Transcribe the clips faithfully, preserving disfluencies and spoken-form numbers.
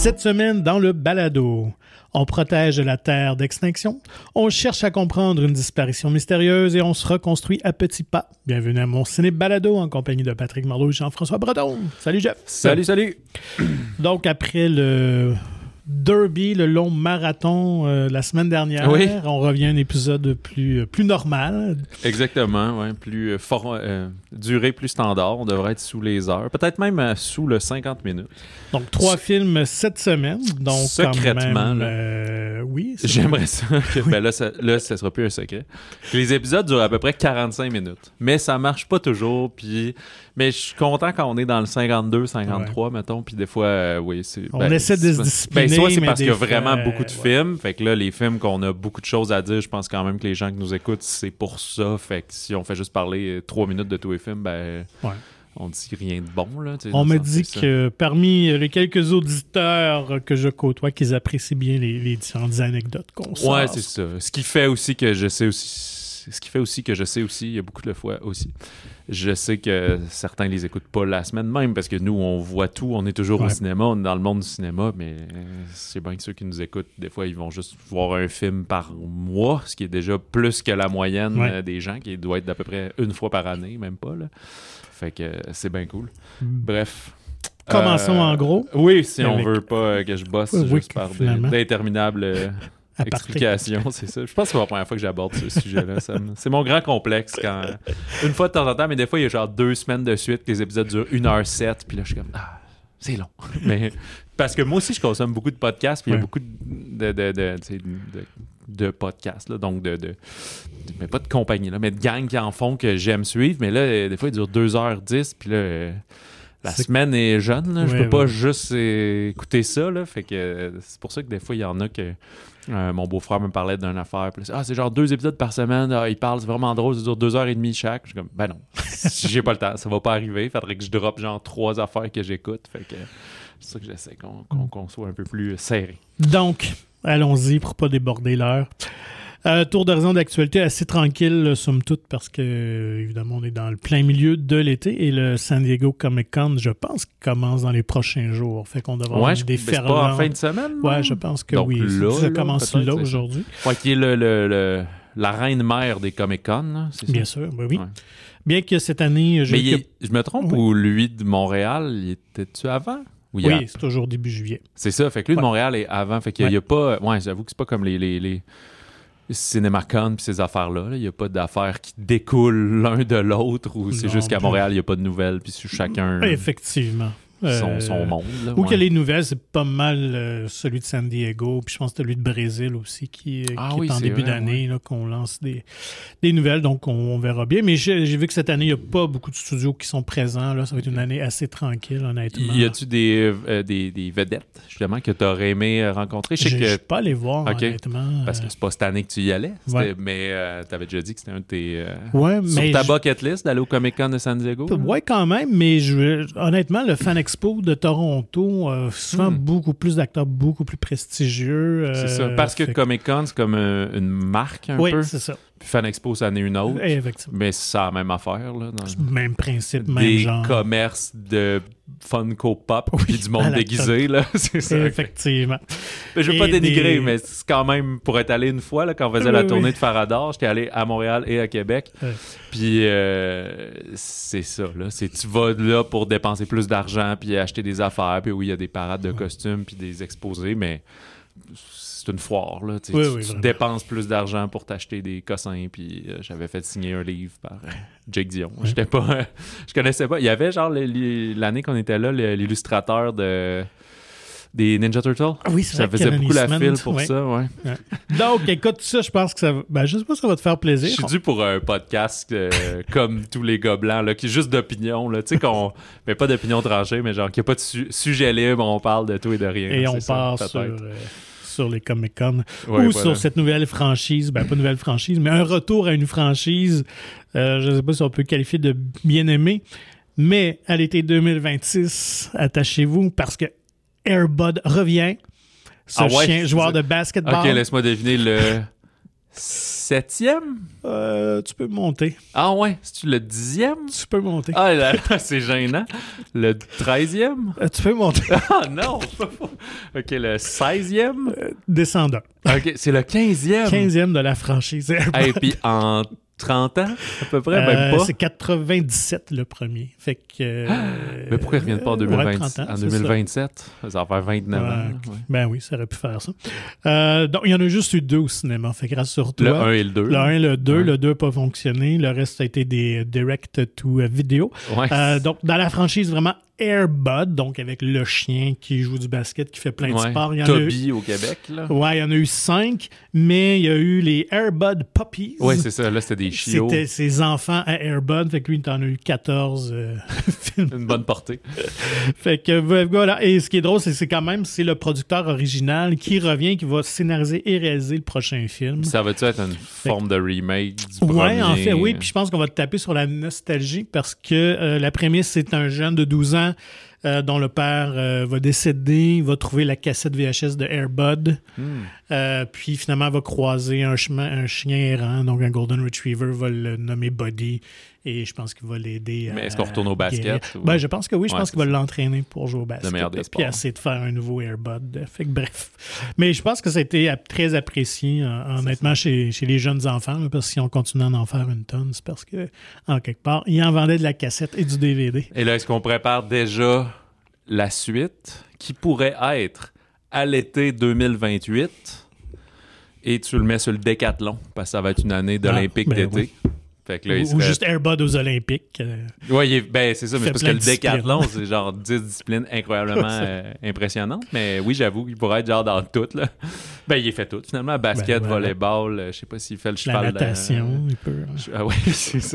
Cette semaine, dans le balado, on protège la Terre d'extinction, on cherche à comprendre une disparition mystérieuse et on se reconstruit à petits pas. Bienvenue à mon ciné-balado en compagnie de Patrick Marleau et Jean-François Breton. Salut Jeff! Salut, salut! Donc, après le Derby, le long marathon euh, la semaine dernière, oui. on revient à un épisode plus, plus normal. Exactement, ouais, plus euh, for- euh, durée plus standard. On devrait être sous les heures, peut-être même euh, sous le cinquante minutes. Donc, trois S- films cette semaine. Donc, secrètement, quand même, là, euh, oui. j'aimerais ça. Que, oui. ben là, ça, là, ça sera plus un secret. Que les épisodes durent à peu près quarante-cinq minutes. Mais ça marche pas toujours. Puis, mais je suis content quand on est dans le cinquante-deux, cinquante-trois, ouais. mettons. Puis des fois, euh, oui, c'est. On ben, essaie de se discipliner. Ben, soit c'est parce qu'il y a fois, vraiment beaucoup de ouais. films. Fait que là, les films qu'on a beaucoup de choses à dire, je pense quand même que les gens qui nous écoutent, c'est pour ça. Fait que si on fait juste parler trois minutes de tous les films, ben. Ouais. On dit rien de bon, là. On me dit que parmi les quelques auditeurs que je côtoie, qu'ils apprécient bien les, les différentes anecdotes qu'on sort. Ouais, c'est ça. Ce qui fait aussi que je sais aussi... Ce qui fait aussi que je sais aussi, il y a beaucoup de fois aussi, je sais que certains les écoutent pas la semaine même, parce que nous, on voit tout, on est toujours ouais. au cinéma, on est dans le monde du cinéma, mais c'est bien que ceux qui nous écoutent, des fois, ils vont juste voir un film par mois, ce qui est déjà plus que la moyenne ouais. des gens, qui doit être d'à peu près une fois par année, même pas, là. Fait que c'est bien cool. Mm. Bref. Commençons euh, en gros. Oui, si on veut pas que je bosse oui, juste par des, finalement. d'interminables euh, explications, c'est ça. Je pense que c'est la première fois que j'aborde ce sujet-là. Ça me... C'est mon grand complexe. Quand une fois de temps en temps, mais des fois, il y a genre deux semaines de suite que les épisodes durent une heure sept, puis là, je suis comme... Ah, c'est long. Mais parce que moi aussi, je consomme beaucoup de podcasts, puis il ouais. y a beaucoup de... de, de, de, de, de de podcasts, là, donc de, de, de... mais pas de compagnie, là, mais de gangs qui en font que j'aime suivre, mais là, des fois, il dure deux heures dix, puis là, euh, la c'est... semaine est jeune, là, ouais, je peux ouais. pas juste euh, écouter ça, là, fait que euh, c'est pour ça que des fois, il y en a que euh, mon beau-frère me parlait d'une affaire, puis là, ah, c'est genre deux épisodes par semaine, ah, il parle, c'est vraiment drôle, ça dure deux heures et demie chaque, je suis comme, ben non, j'ai pas le temps, ça va pas arriver, faudrait que je droppe genre trois affaires que j'écoute, fait que c'est ça que j'essaie, qu'on, qu'on, qu'on soit un peu plus serré. Donc, allons-y pour pas déborder l'heure. Euh, tour d'horizon d'actualité assez tranquille, somme toute, parce que, euh, évidemment, on est dans le plein milieu de l'été et le San Diego Comic-Con, je pense, commence dans les prochains jours. Fait qu'on devrait ouais, avoir des ferments. C'est pas en fin de semaine? Ouais, non? Je pense que donc oui. Là, ça là, commence là aujourd'hui. Ouais, qui est le, le, le, la reine-mère des Comic-Con, là, c'est ça? Bien sûr, ben oui. Ouais. Bien que cette année... Mais il que... est, je me trompe, oui. ou lui de Montréal, il était-tu avant? Oui, oui a... c'est toujours début juillet. C'est ça, fait que lui ouais. de Montréal est avant, fait qu'il n'y a, ouais. a pas... Ouais, j'avoue que c'est pas comme les... les, les... CinemaCon pis ces affaires-là. Il n'y a pas d'affaires qui découlent l'un de l'autre ou c'est non, juste qu'à Montréal, il n'y a pas de nouvelles puis chacun... Effectivement. Son, euh, son monde. Là, ou ouais. que les nouvelles, c'est pas mal euh, celui de San Diego, puis je pense que celui de Brésil aussi, qui, euh, ah, qui oui, est en c'est début vrai, d'année, ouais. là, qu'on lance des, des nouvelles, donc on, on verra bien. Mais j'ai, j'ai vu que cette année, il n'y a pas beaucoup de studios qui sont présents. Là. Ça va être une année assez tranquille, honnêtement. Y a-tu des, euh, des, des vedettes, justement, que tu aurais aimé rencontrer? Je ne que... suis pas allé voir, okay. honnêtement. Parce que c'est pas cette année que tu y allais, ouais. mais euh, tu avais déjà dit que c'était un de tes... Euh, ouais, sur mais ta je... bucket list d'aller au Comic-Con de San Diego? Oui, quand même, mais je... honnêtement, le Fan Expo de Toronto, Euh, souvent hmm. beaucoup plus d'acteurs, beaucoup plus prestigieux. Euh, c'est ça. Parce que, que Comic-Con, c'est comme euh, une marque un oui, peu. Oui, c'est ça. Puis Fan Expo, ça en est une autre. Et effectivement. Mais c'est la même affaire. Là, dans même principe, même des genre. Des commerces de Funko Pop oui, puis du monde déguisé. Là. C'est ça. Effectivement. Mais je veux pas dénigrer, des... mais c'est quand même pour être allé une fois, là, quand on faisait oui, la tournée oui. de Faradar, j'étais allé à Montréal et à Québec. Oui. Puis euh, c'est ça. Là. C'est, tu vas là pour dépenser plus d'argent puis acheter des affaires. Puis oui, il y a des parades de oui. costumes puis des exposés, mais... c'est une foire, là. Oui, tu oui, tu dépenses plus d'argent pour t'acheter des cossins, puis euh, j'avais fait signer un livre par euh, Jake Dion. Oui. J'étais pas... Euh, je connaissais pas... Il y avait, genre, le, le, l'année qu'on était là, le, l'illustrateur de... des Ninja Turtles. Ah oui, c'est ça vrai, faisait beaucoup la file pour ouais. ça, ouais. ouais. Donc, écoute, ça, je pense que ça va... Ben, je sais pas si ça va te faire plaisir. Je suis dû pour un podcast euh, comme tous les gars blancs, là, qui est juste d'opinion, là. Tu sais, qu'on... mais pas d'opinion tranchée, mais genre, qu'il n'y a pas de su- sujet libre, on parle de tout et de rien. Et là, on part ça, sur... Euh... sur les Comic-Con ouais, ou voilà. sur cette nouvelle franchise, ben pas nouvelle franchise, mais un retour à une franchise, euh, je ne sais pas si on peut qualifier de bien-aimé, mais à l'été deux mille vingt-six, attachez-vous parce que Air Bud revient, ce ah ouais, chien joueur de basketball. Ok, laisse-moi deviner le septième? Euh, tu peux monter. Ah ouais, c'est-tu le dixième? Tu peux monter. Ah là, c'est gênant. Le treizième? Euh, tu peux monter. Ah non! OK, le seizième? Euh, Descendant. OK, c'est le quinzième. quinzième de la franchise Air Bud. Et puis en trente ans, à peu près, euh, même pas. C'est quatre-vingt-dix-sept le premier. Fait que, euh, mais pourquoi ils ne reviennent pas en, deux mille vingt, ouais, trente ans, en deux mille vingt-sept? Ça. ça va faire vingt-neuf ouais, ans. Ouais. Ben oui, ça aurait pu faire ça. Euh, donc, il y en a juste eu deux au cinéma. Fait que rassure-toi. Le un et le deux. Le un et le deux. Ouais. Le deux n'a pas fonctionné. Le reste a été des direct-to-video. Ouais. Euh, donc, dans la franchise, vraiment, Air Bud, donc avec le chien qui joue du basket, qui fait plein de ouais. sports. Il y en Toby a eu... au Québec, là. Ouais, il y en a eu cinq, mais il y a eu les Air Bud Puppies. Oui, c'est ça. Là, c'était des chiots. C'était ses enfants à Air Bud. Fait que lui, il en a eu quatorze euh, films. Une bonne portée. Fait que voilà. Et ce qui est drôle, c'est que c'est quand même c'est le producteur original qui revient, qui va scénariser et réaliser le prochain film. Ça va-tu être une forme de remake du premier? Ouais, en fait, oui. Puis je pense qu'on va te taper sur la nostalgie parce que euh, la prémisse, c'est un jeune de douze ans Euh, dont le père euh, va décéder, il va trouver la cassette V H S de Air Bud, mm. euh, puis finalement va croiser un, chemin, un chien errant, donc un Golden Retriever, va le nommer Buddy, et je pense qu'il va l'aider à... Mais est-ce qu'on retourne au basket? Ou... Ben, je pense que oui, je ouais, pense qu'il va l'entraîner pour jouer au basket. Le meilleur des sports. Puis essayer de faire un nouveau Air Bud. Fait que bref. Mais je pense que ça a été très apprécié, honnêtement, chez, chez les jeunes enfants, là, parce que si on continue à en faire une tonne, c'est parce que, en quelque part, ils en vendaient de la cassette et du D V D. Et là, est-ce qu'on prépare déjà la suite qui pourrait être à l'été deux mille vingt-huit et tu le mets sur le décathlon parce que ça va être une année d'Olympique ah, ben d'été. Oui. Fait que là, il ou, serait... ou juste Air Bud aux Olympiques. Euh, oui, ben, c'est ça, mais parce que le décathlon, c'est genre dix disciplines incroyablement euh, impressionnantes. Mais oui, j'avoue qu'il pourrait être genre dans toutes. Là. Ben, il est fait tout finalement. Basket, ben, voilà. volleyball, euh, je sais pas s'il fait le cheval. La natation, euh, il peut. Hein. Ah oui, c'est ça.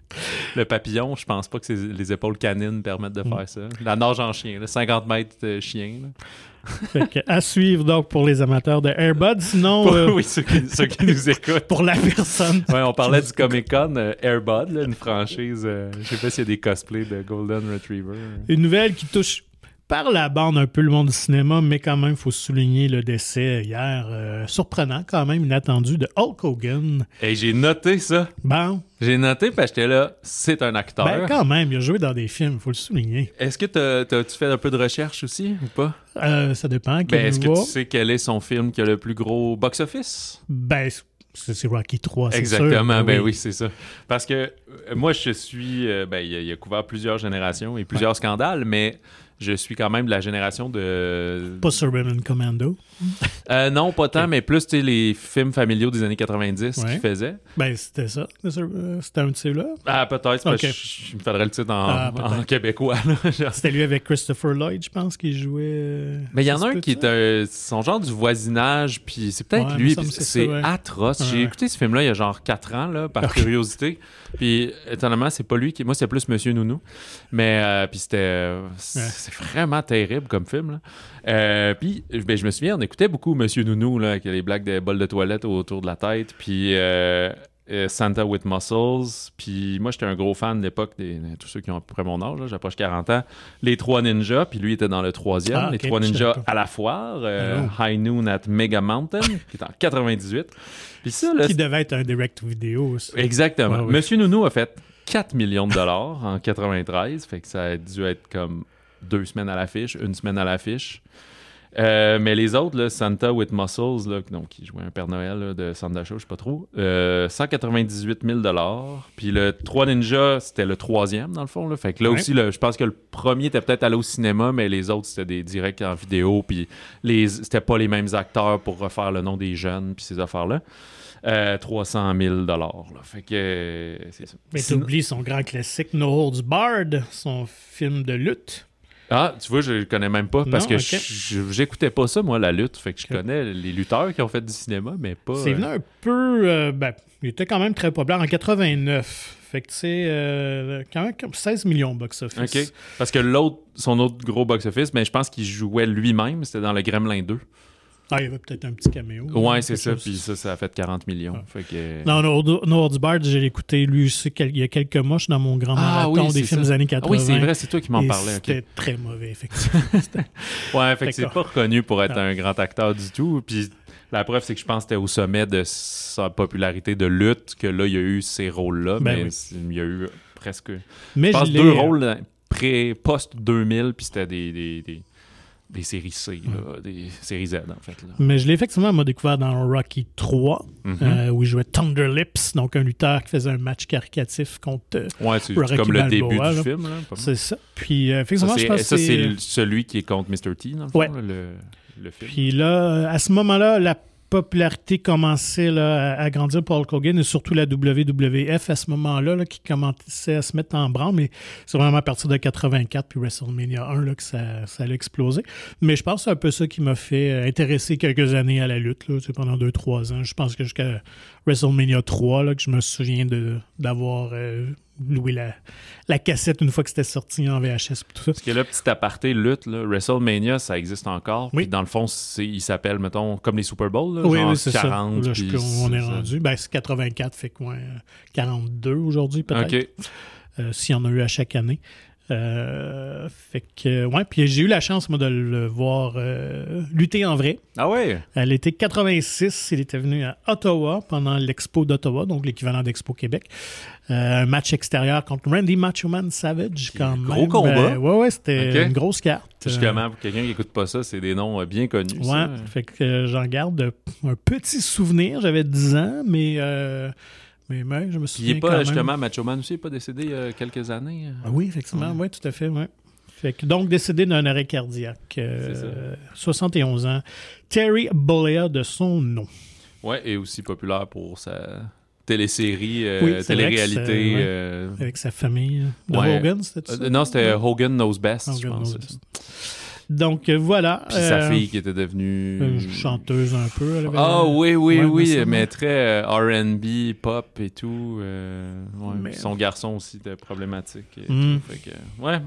Le papillon, je pense pas que les épaules canines permettent de faire ça. La nage en chien, là, cinquante mètres de chien. Fait que, à suivre donc pour les amateurs de Air Bud. Sinon, pour, euh, oui, ceux qui, ceux qui nous écoutent. Pour la personne. Ouais, on parlait du Comic-Con euh, Air Bud, là, une franchise. Euh, je sais pas s'il y a des cosplays de Golden Retriever. Une nouvelle qui touche par la bande un peu le monde du cinéma, mais quand même, il faut souligner le décès hier. Euh, surprenant, quand même, inattendu, de Hulk Hogan. Et j'ai noté ça. Bon. J'ai noté parce que j'étais là, c'est un acteur. Ben, quand même, il a joué dans des films, il faut le souligner. Est-ce que t'as, t'as-tu fait un peu de recherche aussi ou pas? Euh, ça dépend. Ben, est-ce que tu sais quel est son film qui a le plus gros box-office? Ben, c'est, c'est Rocky trois, c'est Exactement, sûr. ben oui. oui, c'est ça. Parce que euh, moi, je suis... Euh, ben, il a, il a couvert plusieurs générations et plusieurs ouais. scandales, mais... Je suis quand même de la génération de... Pas Suburban Commando. Euh, non, pas tant, okay. mais plus les films familiaux des années quatre-vingt-dix ouais. qu'il faisait. Ben, c'était ça. C'était un de ceux-là. Ah, peut-être. Okay. Je me faudrait le titre en, ah, en québécois. C'était lui avec Christopher Lloyd, je pense, qui jouait... Euh, mais il y en a un qui ça? est un, son genre du voisinage, puis c'est peut-être ouais, lui. C'est, c'est ça, ouais. atroce. Ouais. J'ai écouté ce film-là il y a genre quatre ans, là, par okay. curiosité. Puis, étonnamment, c'est pas lui qui... Moi, c'est plus Monsieur Nounou. Mais, euh, puis c'était... Euh, c'est, c'est vraiment terrible comme film, là. Euh, puis, ben, je me souviens, on écoutait beaucoup Monsieur Nounou, là, avec les blagues des bols de toilette autour de la tête. Puis... Euh, Euh, Santa with Muscles, puis moi j'étais un gros fan de l'époque des, de tous ceux qui ont à peu près mon âge, là, j'approche quarante ans, les Trois Ninjas, puis lui était dans le troisième, ah, okay, les Trois Ninjas à la foire, euh, oh. High Noon at Mega Mountain, qui est en quatre-vingt-dix-huit. Puis ça, là, qui devait être un direct-to-vidéo aussi. Exactement. Ouais, ouais. Monsieur Nounou a fait quatre millions de dollars en quatre-vingt-treize, fait que ça a dû être comme deux semaines à l'affiche, une semaine à l'affiche. Euh, mais les autres, là, Santa with Muscles, là, donc, qui jouait un Père Noël là, de Sandra Show, je sais pas trop, euh, cent quatre-vingt-dix-huit mille dollars. Puis le Trois Ninjas, c'était le troisième, dans le fond. Là. Fait que là ouais. aussi, là, je pense que le premier était peut-être allé au cinéma, mais les autres, c'était des directs en vidéo. Puis les, c'était pas les mêmes acteurs pour refaire le nom des jeunes, puis ces affaires-là. Euh, trois cent mille dollars. Fait que euh, c'est ça. Mais t'oublies son grand classique No Holds Barred, son film de lutte. Ah, tu vois, je le connais même pas parce non, que okay. je, je, j'écoutais pas ça, moi, la lutte. Fait que je okay. connais les lutteurs qui ont fait du cinéma, mais pas... C'est venu un peu... Euh, ben, il était quand même très populaire en quatre-vingt-neuf. Fait que tu sais, euh, quand même comme seize millions box-office. OK. Parce que l'autre, son autre gros box-office, ben, je pense qu'il jouait lui-même. C'était dans le Gremlin deux. Ah, il y avait peut-être un petit caméo. Ouais, c'est ça. Puis ça, ça a fait quarante millions. Ah. Fait que... Non, No Holds Barred, j'ai écouté lui aussi il y a quelques mois. Je suis dans mon grand marathon ah, oui, des films ça. des années quatre-vingts. Ah oui, c'est vrai, c'est toi qui m'en parlais. C'était okay. très mauvais, effectivement. ouais, fait que c'est pas reconnu pour être non. un grand acteur du tout. Puis la preuve, c'est que je pense que c'était au sommet de sa popularité de lutte que là, il y a eu ces rôles-là. Ben mais oui. il y a eu presque... Mais je pense je deux rôles pré, post deux mille, puis c'était des... des, des... des séries C, là, mm. des séries Z, en fait. Là. Mais je l'ai effectivement moi, découvert dans Rocky trois, mm-hmm. euh, où il jouait Thunder Lips, donc un lutteur qui faisait un match caricatif contre ouais, c'est Rocky comme le Balboa, début là. du film. Là, c'est ça. Puis, euh, effectivement, ça, je pense ça, que c'est... c'est... celui qui est contre mister T, dans le fond, ouais. là, le, le film. Puis là, à ce moment-là, la popularité commençait là, à, à grandir pour Hulk Hogan et surtout la W W F à ce moment-là là, qui commençait à se mettre en branle, mais c'est vraiment à partir de quatre-vingt-quatre puis WrestleMania un là, que ça, ça allait exploser. Mais je pense que c'est un peu ça qui m'a fait intéresser quelques années à la lutte, là, pendant deux trois ans. Je pense que jusqu'à WrestleMania trois, là, que je me souviens de, d'avoir euh, loué la, la cassette une fois que c'était sorti en V H S et tout ça. Parce que là, petit aparté, lutte, là, WrestleMania, ça existe encore. Oui. Puis dans le fond, c'est, il s'appelle, mettons, comme les Super Bowls, là, oui, genre oui, c'est quarante. Ça. Là, puis je, on c'est est ça. rendu. Ben, c'est quatre-vingt-quatre, fait quoi, quarante-deux aujourd'hui, peut-être. OK. Euh, s'il y en a eu à chaque année. Euh, fait que, ouais, puis j'ai eu la chance, moi, de le voir euh, lutter en vrai. Ah ouais? À l'été quatre-vingt-six, il était venu à Ottawa pendant l'Expo d'Ottawa, donc l'équivalent d'Expo Québec. Euh, un match extérieur contre Randy Macho Man Savage, quand même. Gros combat. Euh, ouais, ouais, c'était okay. une grosse carte. Justement, pour quelqu'un qui n'écoute pas ça, c'est des noms bien connus. Ouais, ça. fait que euh, j'en garde un petit souvenir. J'avais dix ans, mais... Euh, Mais, mais je me souviens il n'est pas, quand même... justement, Macho Man aussi, il n'est pas décédé il y a quelques années. Ah oui, effectivement, ouais. oui, tout à fait, oui. Fait que, donc, décédé d'un arrêt cardiaque, euh, soixante et onze ans. Terry Bollea de son nom. Oui, et aussi populaire pour sa télésérie, euh, oui, télé-réalité. Ouais, euh... avec sa famille. De ouais. Hogan, c'était ça? Euh, non, c'était Hogan Knows Best, Hogan je pense. Knows Best. Donc, euh, voilà. Puis euh, sa fille qui était devenue... Une chanteuse un peu. Elle avait... Ah oui, oui, ouais, oui, mais, mais très euh, R and B, pop et tout. Euh, ouais. mais... Son garçon aussi était problématique. Et mm. tout, fait que, ouais.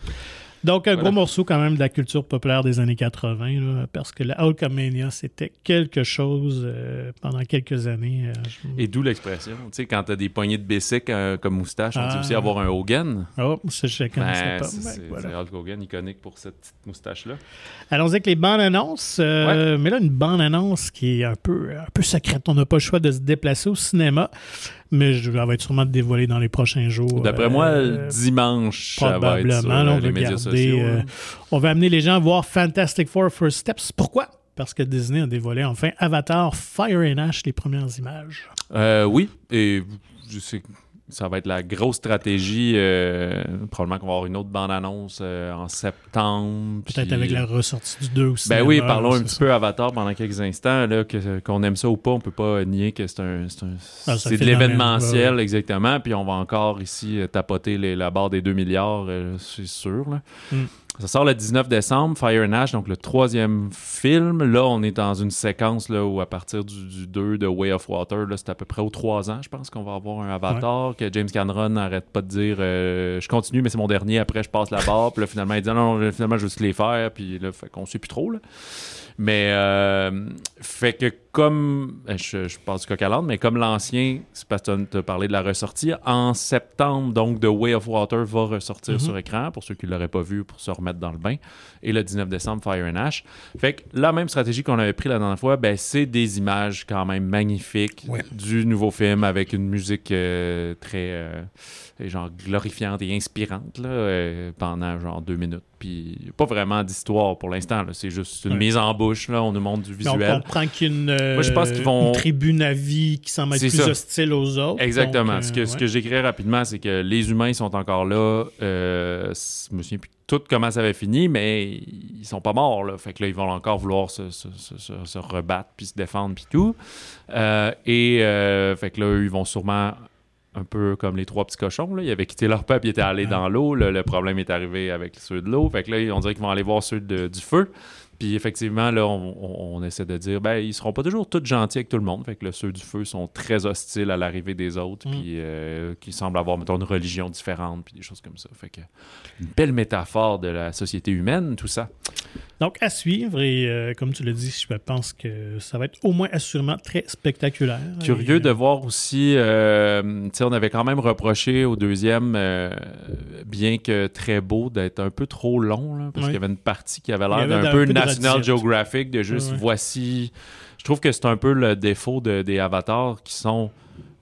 Donc, un voilà. gros morceau quand même de la culture populaire des années quatre-vingt, là, parce que la Hulkamania, c'était quelque chose euh, pendant quelques années. Euh, je... Et d'où l'expression. Tu sais, quand t'as des poignées de Bessic euh, comme moustache, on ah. dit aussi avoir un Hogan. Oh, ça, je ne connaissais ben, pas. C'est, ben, c'est, voilà. c'est Hulk Hogan iconique pour cette petite moustache-là. Allons-y avec les bandes-annonces. Euh, ouais. Mais là, une bande-annonce qui est un peu, un peu secrète. On n'a pas le choix de se déplacer au cinéma. Mais je vais être sûrement dévoilé dans les prochains jours. D'après euh, moi, dimanche, probablement, ça va être sur là, on les va médias garder, sociaux. Euh, hein. On va amener les gens à voir Fantastic Four First Steps. Pourquoi? Parce que Disney a dévoilé enfin Avatar Fire and Ash, les premières images. Euh, oui, et je sais que ça va être la grosse stratégie. Euh, probablement qu'on va avoir une autre bande-annonce euh, en septembre. Peut-être puis... avec la ressortie du deux aussi. Ben oui, parlons un petit ça. peu Avatar pendant quelques instants. Là, que, qu'on aime ça ou pas, on peut pas nier que c'est un, c'est, un, ah, c'est de l'événementiel, ouais, ouais. exactement. Puis on va encore ici tapoter les, la barre des deux milliards, euh, c'est sûr. Là. Mm. Ça sort le dix-neuf décembre, Fire and Ash, donc le troisième film. Là, on est dans une séquence là, où à partir du, du deux de Way of Water, là, c'est à peu près aux trois ans, je pense qu'on va avoir un Avatar, ouais. que James Cameron n'arrête pas de dire euh, je continue, mais c'est mon dernier, après je passe la barre. Puis là, finalement, il dit non, non, finalement, je veux juste les faire. Puis là, fait qu'on sait plus trop. Là. Mais, euh, fait que comme, je, je passe du coq à l'âne, mais comme l'ancien, c'est parce que tu as parlé de la ressortie, en septembre, donc, The Way of Water va ressortir mm-hmm. sur écran, pour ceux qui ne l'auraient pas vu, pour se remettre dans le bain. Et le dix-neuf décembre, Fire and Ash. Fait que la même stratégie qu'on avait pris la dernière fois, ben, c'est des images quand même magnifiques ouais. du nouveau film avec une musique euh, très euh, genre glorifiante et inspirante là, euh, pendant genre deux minutes. Puis pas vraiment d'histoire pour l'instant. Là. C'est juste une ouais. mise en bouche. Là. On nous montre du visuel. Mais on comprend qu'il y a une, euh, Moi, je pense qu'ils vont... une tribune à vie qui semble être c'est plus ça. hostile aux autres. Exactement. Donc, ce que, euh, ce ouais. que j'écrirai rapidement, c'est que les humains sont encore là. Euh, je me souviens plus tout comment ça avait fini, mais ils sont pas morts. Là. Fait que là, ils vont encore vouloir se, se, se, se, se rebattre puis se défendre puis tout. Euh, et euh, fait que là, eux, ils vont sûrement... un peu comme les trois petits cochons. Là. Ils avaient quitté leur peuple, ils étaient allés dans l'eau. Le, le problème est arrivé avec ceux de l'eau. Fait que là, on dirait qu'ils vont aller voir ceux de, du feu. Puis effectivement, là, on, on, on essaie de dire, ben, ils seront pas toujours tous gentils avec tout le monde. Fait que là, ceux du feu sont très hostiles à l'arrivée des autres, mm. puis euh, qui semblent avoir, mettons, une religion différente, puis des choses comme ça. Fait que une belle métaphore de la société humaine, tout ça. Donc, à suivre, et euh, comme tu l'as dit, je pense que ça va être au moins assurément très spectaculaire. Curieux et, euh... de voir aussi, euh, tu sais, on avait quand même reproché au deuxième, euh, bien que très beau, d'être un peu trop long, là, parce oui. qu'il y avait une partie qui avait l'air d'un peu, peu National Geographic, de juste, ouais, ouais. voici... Je trouve que c'est un peu le défaut de, des avatars qui sont...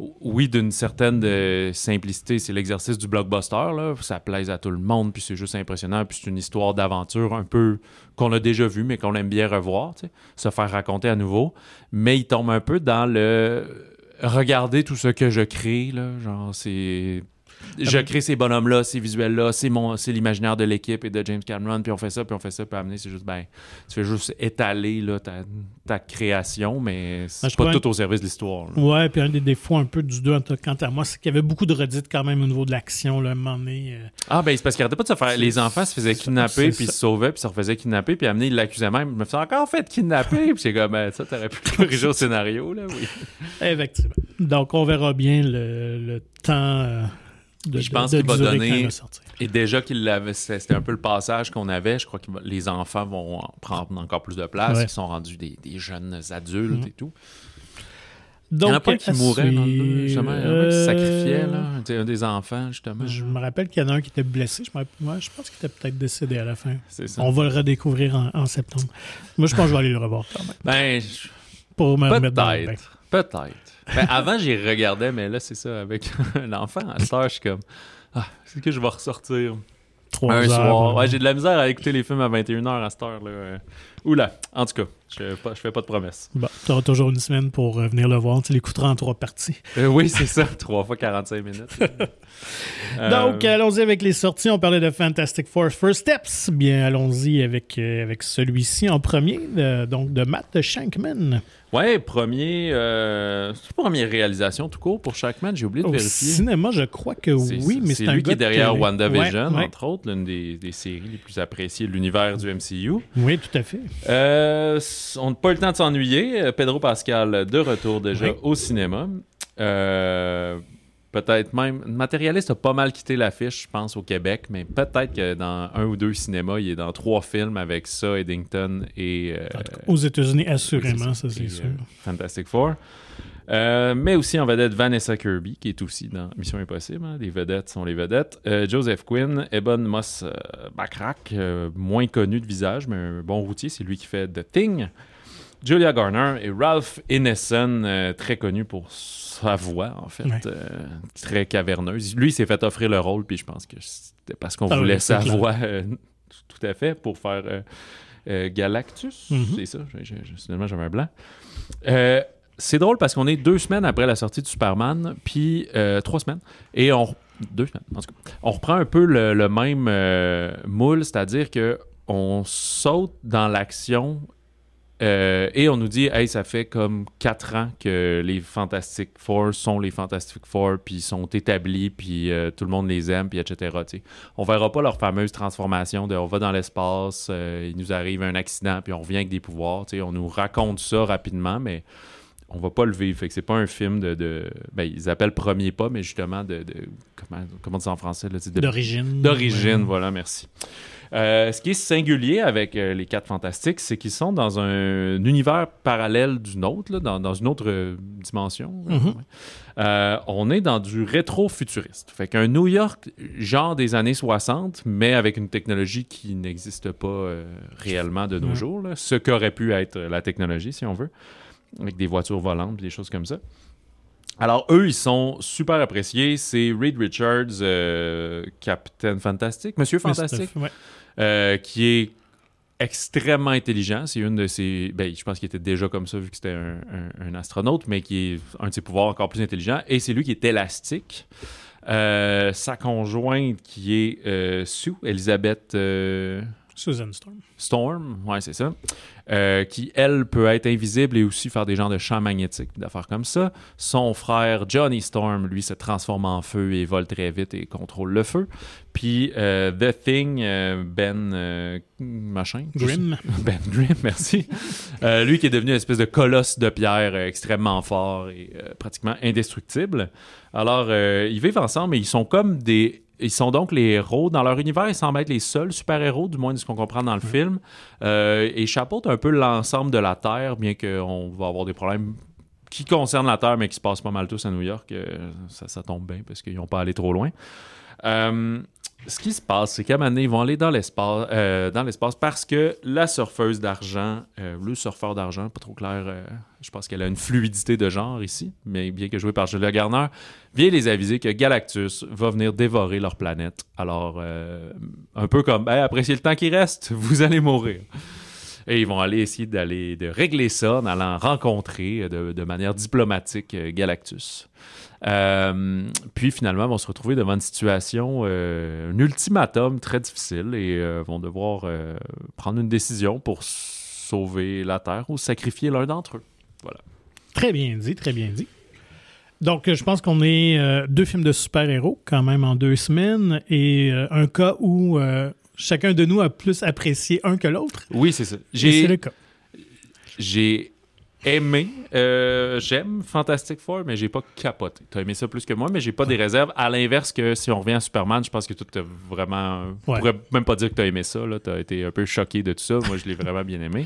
oui, d'une certaine de simplicité, c'est l'exercice du blockbuster, là. Ça plaise à tout le monde, puis c'est juste impressionnant, puis c'est une histoire d'aventure un peu qu'on a déjà vue, mais qu'on aime bien revoir, tu sais, se faire raconter à nouveau. Mais il tombe un peu dans le regarder tout ce que je crée, là, genre c'est... Je crée ces bonhommes-là, ces visuels-là, c'est, mon, c'est l'imaginaire de l'équipe et de James Cameron, puis on fait ça, puis on fait ça, puis amener, c'est juste, ben, tu fais juste étaler là, ta, ta création, mais c'est ben, pas tout un... au service de l'histoire. Là. Ouais, puis un des défauts un peu du deux, quant à moi, c'est qu'il y avait beaucoup de redites quand même au niveau de l'action, là, à un moment donné. Euh... Ah, ben, c'est parce qu'il arrêtait pas de se faire. C'est... Les enfants se faisaient kidnapper, puis ils se sauvaient, puis se refaisaient kidnapper, puis amener, ils l'accusaient même. Je me faisais encore fait kidnapper, puis c'est comme, ben, ça, t'aurais pu corriger au scénario, là, oui. Effectivement. Donc, on verra bien le, le temps. Euh... De, je pense de, de qu'il va donner. Va et déjà qu'il l'avait, c'était un peu le passage qu'on avait. Je crois que les enfants vont prendre encore plus de place. Ouais. Ils sont rendus des, des jeunes adultes mmh. et tout. Donc, il y en a pas qui mouraient dans le deux, justement. Euh... Qui sacrifiait, là. Des enfants, justement. Je me rappelle qu'il y en a un qui était blessé. Je, me... ouais, je pense qu'il était peut-être décédé à la fin. C'est ça. On va le redécouvrir en, en septembre. Moi, je pense que je vais aller le revoir quand même. Ben, je... Pour me peut-être. Mettre dans le bain. Peut-être. Ben, avant, j'y regardais, mais là, c'est ça, avec l'enfant. À cette heure, je suis comme, ah, c'est que je vais ressortir Trois un heures, soir. Ouais, ouais, j'ai de la misère à écouter les films à vingt et une heures à cette heure. Là. Oula, en tout cas, je ne fais pas de promesses. Bon, tu auras toujours une semaine pour euh, venir le voir. Tu l'écouteras en trois parties. Euh, oui, c'est ça, trois fois quarante-cinq minutes. euh... Donc, allons-y avec les sorties. On parlait de Fantastic Four First Steps. Bien, allons-y avec, euh, avec celui-ci en premier, de, donc de Matt Shankman. Ouais, premier, euh, c'est la première réalisation tout court pour Shankman, j'ai oublié de Au vérifier. Au cinéma, je crois que c'est, oui, mais c'est, c'est un lui qui est derrière que... WandaVision, ouais, ouais. entre autres, l'une des, des séries les plus appréciées de l'univers du M C U. Oui, tout à fait. Euh, on n'a pas eu le temps de s'ennuyer. Pedro Pascal de retour déjà oui. au cinéma. Euh, peut-être même... Matérialiste a pas mal quitté l'affiche, je pense, au Québec, mais peut-être que dans un ou deux cinémas, il est dans trois films avec ça, Eddington et... Euh, aux États-Unis, assurément, ça c'est et, sûr. Euh, Fantastic Four. Euh, mais aussi en vedette Vanessa Kirby, qui est aussi dans Mission Impossible. Hein. Les vedettes sont les vedettes. Euh, Joseph Quinn, Ebon Moss euh, Backrack, euh, moins connu de visage, mais un bon routier, c'est lui qui fait The Thing. Julia Garner et Ralph Ineson, euh, très connu pour sa voix, en fait, ouais. euh, très caverneuse. Lui, il s'est fait offrir le rôle, puis je pense que c'était parce qu'on ah voulait oui, sa clair. voix euh, tout à fait pour faire euh, euh, Galactus. Mm-hmm. C'est ça, j'ai, j'ai, finalement, j'avais un blanc. Euh, c'est drôle parce qu'on est deux semaines après la sortie de Superman, puis euh, trois semaines, et on... Deux semaines, en tout cas. On reprend un peu le, le même euh, moule, c'est-à-dire qu'on saute dans l'action... Euh, et on nous dit, hey, ça fait comme quatre ans que les Fantastic Four sont les Fantastic Four, puis ils sont établis, puis euh, tout le monde les aime, puis et cetera. T'sais. On verra pas leur fameuse transformation de on va dans l'espace, euh, il nous arrive un accident, puis on revient avec des pouvoirs. T'sais. On nous raconte ça rapidement, mais on va pas le vivre. Fait que c'est pas un film de... de ben, ils appellent Premier Pas, mais justement de... de comment, comment dire ça en français? Là, de, d'origine. D'origine, ouais. Voilà, merci. Euh, ce qui est singulier avec euh, les Quatre Fantastiques, c'est qu'ils sont dans un, un univers parallèle du nôtre, là, dans, dans une autre euh, dimension. Mm-hmm. Euh, on est dans du rétro-futuriste. Fait qu'un New York genre des années soixante, mais avec une technologie qui n'existe pas euh, réellement de nos mm-hmm. jours. Là, ce qu'aurait pu être la technologie, si on veut, avec des voitures volantes et des choses comme ça. Alors, eux, ils sont super appréciés. C'est Reed Richards, euh, Captain Fantastic, Monsieur Fantastique, ouais. euh, qui est extrêmement intelligent. C'est une de ses... Ben, je pense qu'il était déjà comme ça, vu que c'était un, un, un astronaute, mais qui est un de ses pouvoirs encore plus intelligent. Et c'est lui qui est élastique. Euh, sa conjointe, qui est euh, Sue, Elizabeth... Euh... Susan Storm. Storm, ouais, c'est ça. Euh, qui, elle, peut être invisible et aussi faire des genres de champs magnétiques, d'affaires comme ça. Son frère, Johnny Storm, lui, se transforme en feu et vole très vite et contrôle le feu. Puis, euh, The Thing, euh, Ben... Euh, machin? Grimm. Ben Grimm, merci. euh, lui qui est devenu une espèce de colosse de pierre euh, extrêmement fort et euh, pratiquement indestructible. Alors, euh, ils vivent ensemble et ils sont comme des... Ils sont donc les héros. Dans leur univers, ils semblent être les seuls super-héros, du moins de ce qu'on comprend dans le mmh. film. Euh, et chapeautent un peu l'ensemble de la Terre, bien qu'on va avoir des problèmes qui concernent la Terre, mais qui se passent pas mal tous à New York. Euh, ça, ça tombe bien, parce qu'ils n'ont pas allé trop loin. Euh, ce qui se passe, c'est qu'à un moment donné, ils vont aller dans l'espace, euh, dans l'espace parce que la surfeuse d'argent, euh, le surfeur d'argent, pas trop clair, euh, je pense qu'elle a une fluidité de genre ici, mais bien que jouée par Julia Garner, vient les aviser que Galactus va venir dévorer leur planète. Alors, euh, un peu comme, ben, appréciez le temps qui reste, vous allez mourir. Et ils vont aller essayer d'aller de régler ça en allant rencontrer de, de manière diplomatique euh, Galactus. Euh, puis finalement, vont se retrouver devant une situation, euh, un ultimatum très difficile et euh, vont devoir euh, prendre une décision pour sauver la Terre ou sacrifier l'un d'entre eux. Voilà. Très bien dit, très bien dit. Donc, je pense qu'on est euh, deux films de super-héros quand même en deux semaines et euh, un cas où euh, chacun de nous a plus apprécié un que l'autre. Oui, c'est ça. J'ai, et c'est le cas. J'ai aimé, euh, j'aime Fantastic Four, mais j'ai pas capoté. T'as aimé ça plus que moi, mais j'ai pas des réserves. À l'inverse que si on revient à Superman, je pense que tu t'as vraiment... Ouais. Je pourrais même pas dire que t'as aimé ça. Là. T'as été un peu choqué de tout ça. Moi, je l'ai vraiment bien aimé.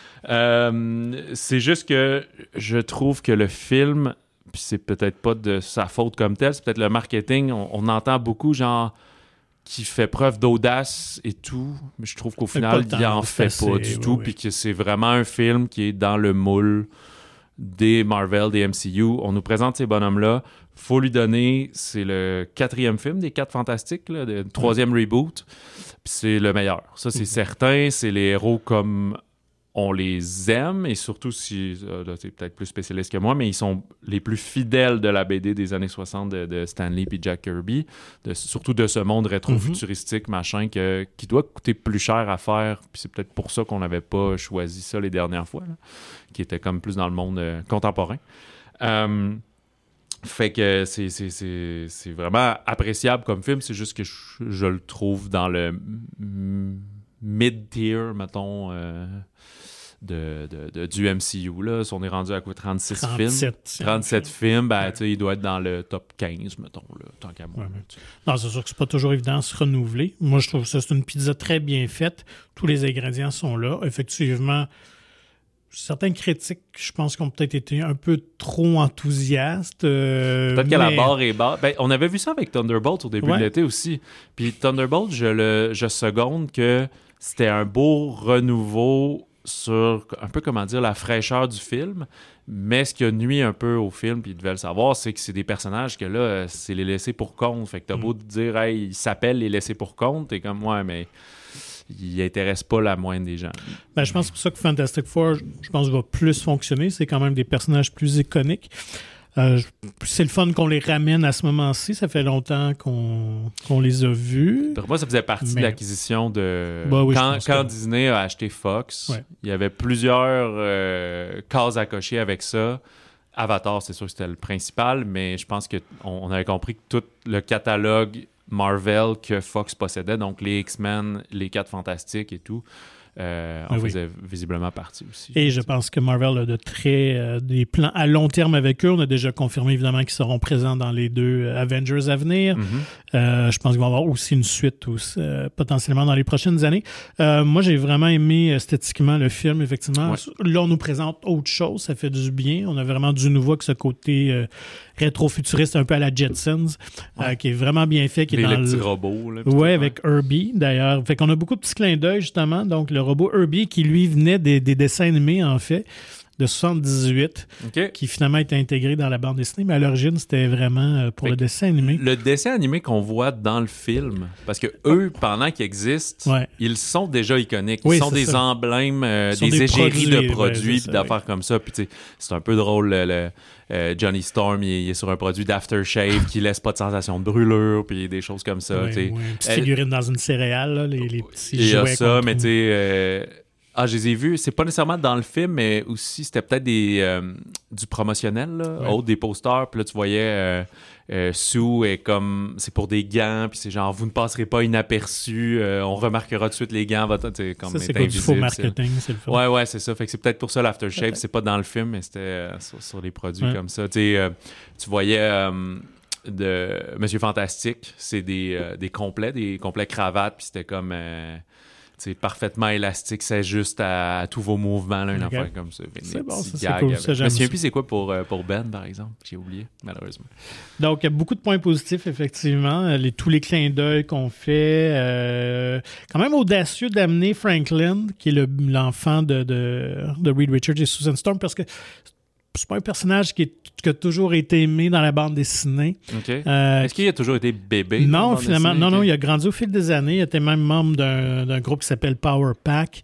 Euh, c'est juste que je trouve que le film, puis c'est peut-être pas de sa faute comme tel, c'est peut-être le marketing. On, on entend beaucoup, genre... qui fait preuve d'audace et tout, mais je trouve qu'au final, il en fait pas du oui, tout, oui. Puis que c'est vraiment un film qui est dans le moule des Marvel, des M C U. On nous présente ces bonhommes-là. Faut lui donner, c'est le quatrième film des Quatre Fantastiques, là, le troisième oui. reboot, puis c'est le meilleur. Ça, c'est mmh. certain. C'est les héros comme on les aime, et surtout si, euh, là, t'es peut-être plus spécialiste que moi, mais ils sont les plus fidèles de la B D des années soixante de, de Stan Lee et Jack Kirby, de, surtout de ce monde rétro-futuristique, mm-hmm. machin, que, qui doit coûter plus cher à faire, puis c'est peut-être pour ça qu'on n'avait pas choisi ça les dernières fois, là, qui était comme plus dans le monde euh, contemporain. Euh, fait que c'est, c'est, c'est, c'est vraiment appréciable comme film, c'est juste que je, je le trouve dans le m- mid-tier, mettons... Euh, De, de, de, du M C U. Là. Si on est rendu à quoi, trente-six films? trente-sept films, ben, ouais. Il doit être dans le top quinze, mettons, là, tant qu'à moi. Ouais, mais... Non, c'est sûr que c'est pas toujours évident de se renouveler. Moi, je trouve que c'est une pizza très bien faite. Tous les ingrédients sont là. Effectivement, certains critiques, je pense, ont peut-être été un peu trop enthousiastes. Euh, peut-être mais... que la barre est basse. Ben, on avait vu ça avec Thunderbolt au début ouais. de l'été aussi. Puis Thunderbolt, je, le, je seconde que c'était un beau renouveau sur un peu, comment dire, la fraîcheur du film, mais ce qui a nuit un peu au film, puis ils devaient le savoir, c'est que c'est des personnages que là, c'est les laissés pour compte. Fait que t'as mm. beau te dire, hey, ils s'appellent les laissés pour compte, t'es comme, ouais, mais ils n'intéressent pas la moindre des gens. Ben, je pense que c'est pour ça que Fantastic Four, je pense, va plus fonctionner. C'est quand même des personnages plus iconiques. Euh, c'est le fun qu'on les ramène à ce moment-ci. Ça fait longtemps qu'on, qu'on les a vus. Pour moi, ça faisait partie mais... de l'acquisition de... Bah oui, quand quand que... Disney a acheté Fox, ouais. il y avait plusieurs euh, cases à cocher avec ça. Avatar, c'est sûr que c'était le principal, mais je pense qu'on on avait compris que tout le catalogue Marvel que Fox possédait, donc les X-Men, les Quatre Fantastiques et tout, Euh, on oui. faisait visiblement partie aussi. Et je pense que Marvel a de très, euh, des plans à long terme avec eux. On a déjà confirmé évidemment qu'ils seront présents dans les deux Avengers à venir. Mm-hmm. Euh, je pense qu'il va y avoir aussi une suite aussi, euh, potentiellement dans les prochaines années. Euh, moi, j'ai vraiment aimé esthétiquement le film, effectivement. Ouais. Là, on nous présente autre chose, ça fait du bien. On a vraiment du nouveau avec ce côté euh, rétro-futuriste un peu à la Jetsons, ouais. euh, qui est vraiment bien fait. Qui les est dans les le... petits robots. Là, oui, avec Herbie, d'ailleurs. Fait qu'on a beaucoup de petits clins d'œil, justement. Donc, le robot Herbie, qui lui venait des, des dessins animés, en fait, de soixante-dix-huit, okay. qui finalement était intégré dans la bande dessinée, mais à l'origine, c'était vraiment pour fait le dessin animé. Le dessin animé qu'on voit dans le film, parce que eux, pendant qu'ils existent, ouais. ils sont déjà iconiques. Ils oui, sont des ça. emblèmes, euh, des, des égéries produits, de produits, ouais, puis d'affaires oui. comme ça. Puis tu sais, c'est un peu drôle, le... le Euh, Johnny Storm, il, il est sur un produit d'aftershave qui laisse pas de sensation de brûlure, puis des choses comme ça. Oui, oui. Une petite figurine dans une céréale, là, les, les petits il y a jouets. ça, mais tu sais... Euh... Ah, je les ai vus. C'est pas nécessairement dans le film, mais aussi, c'était peut-être des, euh, du promotionnel, là, ouais. autre, des posters. Puis là, tu voyais euh, euh, Sue est comme... C'est pour des gants, puis c'est genre, vous ne passerez pas inaperçu. Euh, on remarquera tout de suite les gants. Votre, comme ça, c'est quoi du faux marketing, c'est, c'est le fun. Ouais, ouais, c'est ça. Fait que c'est peut-être pour ça l'aftershave. C'est pas dans le film, mais c'était euh, sur, sur les produits ouais. comme ça. Tu sais, euh, tu voyais... Euh, de Monsieur Fantastique, c'est des, euh, des complets, des complets cravates, puis c'était comme... Euh, c'est parfaitement élastique, c'est juste à, à tous vos mouvements, là, une okay. affaire comme ça. C'est bon, ça, c'est cool. Ça, je me souviens plus c'est quoi pour, euh, pour Ben, par exemple. J'ai oublié, malheureusement. Donc, il y a beaucoup de points positifs, effectivement. Les, tous les clins d'œil qu'on fait. Euh, quand même audacieux d'amener Franklin, qui est le, l'enfant de, de, de Reed Richards et Susan Storm, parce que c'est pas un personnage qui, est, qui a toujours été aimé dans la bande dessinée. Okay. Euh, Est-ce qu'il a toujours été bébé? Non, finalement. Non, non, il a grandi au fil des années. Il était même membre d'un, d'un groupe qui s'appelle Power Pack.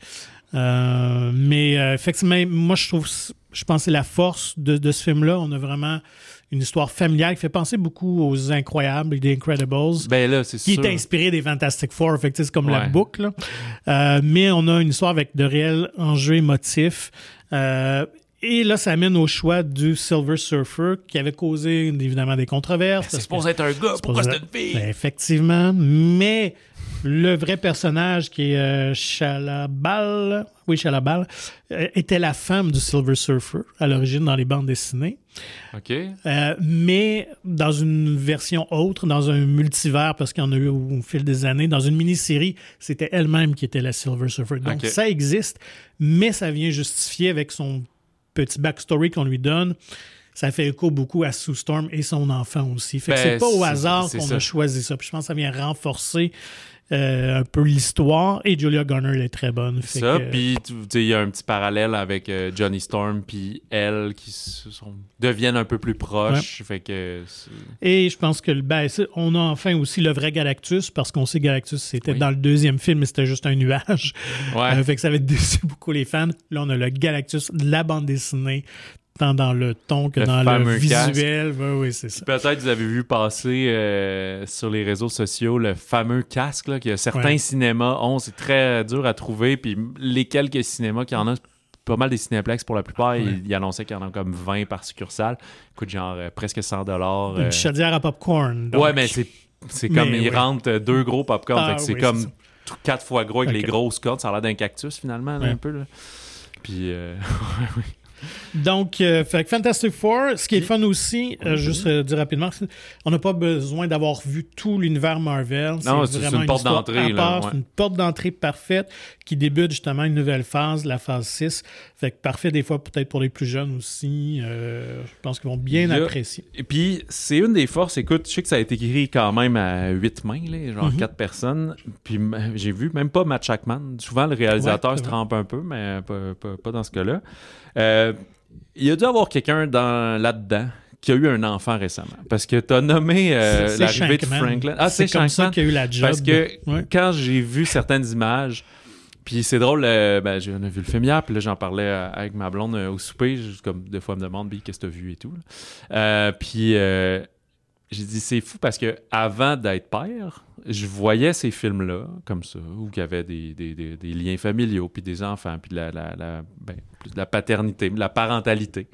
Euh, mais euh, effectivement, moi, je trouve, je pense que c'est la force de, de ce film-là. On a vraiment une histoire familiale qui fait penser beaucoup aux Incroyables et des Incredibles. Ben là, c'est qui sûr. est inspiré des Fantastic Four. Fait que c'est comme ouais. la boucle. Euh, mais on a une histoire avec de réels enjeux émotifs. Euh, Et là, ça amène au choix du Silver Surfer qui avait causé évidemment des controverses. C'est supposé être un gars, pourquoi c'est une fille? Ben, effectivement, mais le vrai personnage qui est euh, Chalabal, oui, Chalabal, euh, était la femme du Silver Surfer à l'origine dans les bandes dessinées. OK. Euh, mais dans une version autre, dans un multivers, parce qu'il y en a eu au, au fil des années, dans une mini-série, c'était elle-même qui était la Silver Surfer. Donc okay. ça existe, mais ça vient justifier avec son petit backstory qu'on lui donne. Ça fait écho beaucoup à Sue Storm et son enfant aussi. Fait que ben, c'est pas au hasard c'est, c'est qu'on ça. a choisi ça. Puis je pense que ça vient renforcer euh, un peu l'histoire. Et Julia Garner, elle est très bonne. Fait ça, que... puis il y a un petit parallèle avec euh, Johnny Storm puis elle qui se sont, deviennent un peu plus proches. Ouais. Fait que c'est... Et je pense que ben, on a enfin aussi le vrai Galactus, parce qu'on sait que Galactus, c'était oui. dans le deuxième film, mais c'était juste un nuage. Ouais. Euh, fait que ça avait déçu beaucoup les fans. Là, on a le Galactus de la bande dessinée, tant dans le ton que le dans le visuel. Oui, oui, c'est ça. Peut-être vous avez vu passer euh, sur les réseaux sociaux le fameux casque là, que certains ouais. cinémas ont. C'est très dur à trouver. Puis les quelques cinémas qu'il y en a, pas mal des cinéplex pour la plupart, ouais. ils, ils annonçaient qu'il y en a comme vingt par succursale. Coûte genre euh, presque cent dollars. Une euh... chaudière à popcorn. Donc... Ouais, mais c'est, c'est comme mais, ils ouais. rentrent deux gros popcorn. Ah, fait que c'est oui, comme c'est quatre fois gros avec okay. les grosses cordes. Ça a l'air d'un cactus finalement, là, ouais. un peu. Là. Puis, euh... oui. Donc, euh, fait Fantastic Four, ce qui est fun aussi, euh, juste euh, dire rapidement, on n'a pas besoin d'avoir vu tout l'univers Marvel. C'est non, c'est, vraiment c'est une, une porte d'entrée. À part, là, ouais. C'est une porte d'entrée parfaite qui débute justement une nouvelle phase, la phase six. Fait que parfait des fois peut-être pour les plus jeunes aussi. Euh, je pense qu'ils vont bien a, apprécier. Et puis, c'est une des forces. Écoute, je sais que ça a été écrit quand même à huit mains, là, genre mm-hmm. quatre personnes. Puis j'ai vu, même pas Matt Shakman. Souvent, le réalisateur ouais, se trompe un peu, mais pas, pas, pas dans ce cas-là. Euh, il y a dû avoir quelqu'un dans, là-dedans qui a eu un enfant récemment. Parce que tu as nommé euh, c'est, c'est l'arrivée Shankman. de Franklin. Ah, c'est, c'est comme Shankman. ça qu'il y a eu la job. Parce que ouais. quand j'ai vu certaines images, puis c'est drôle, euh, ben, on a vu le film hier, puis là j'en parlais avec ma blonde euh, au souper, juste comme des fois elle me demande Bi, qu'est-ce que tu as vu et tout. Euh, puis euh, j'ai dit c'est fou parce que avant d'être père, je voyais ces films-là, comme ça, où il y avait des, des, des, des liens familiaux, puis des enfants, puis de la, la, la, ben, plus de la paternité, de la parentalité.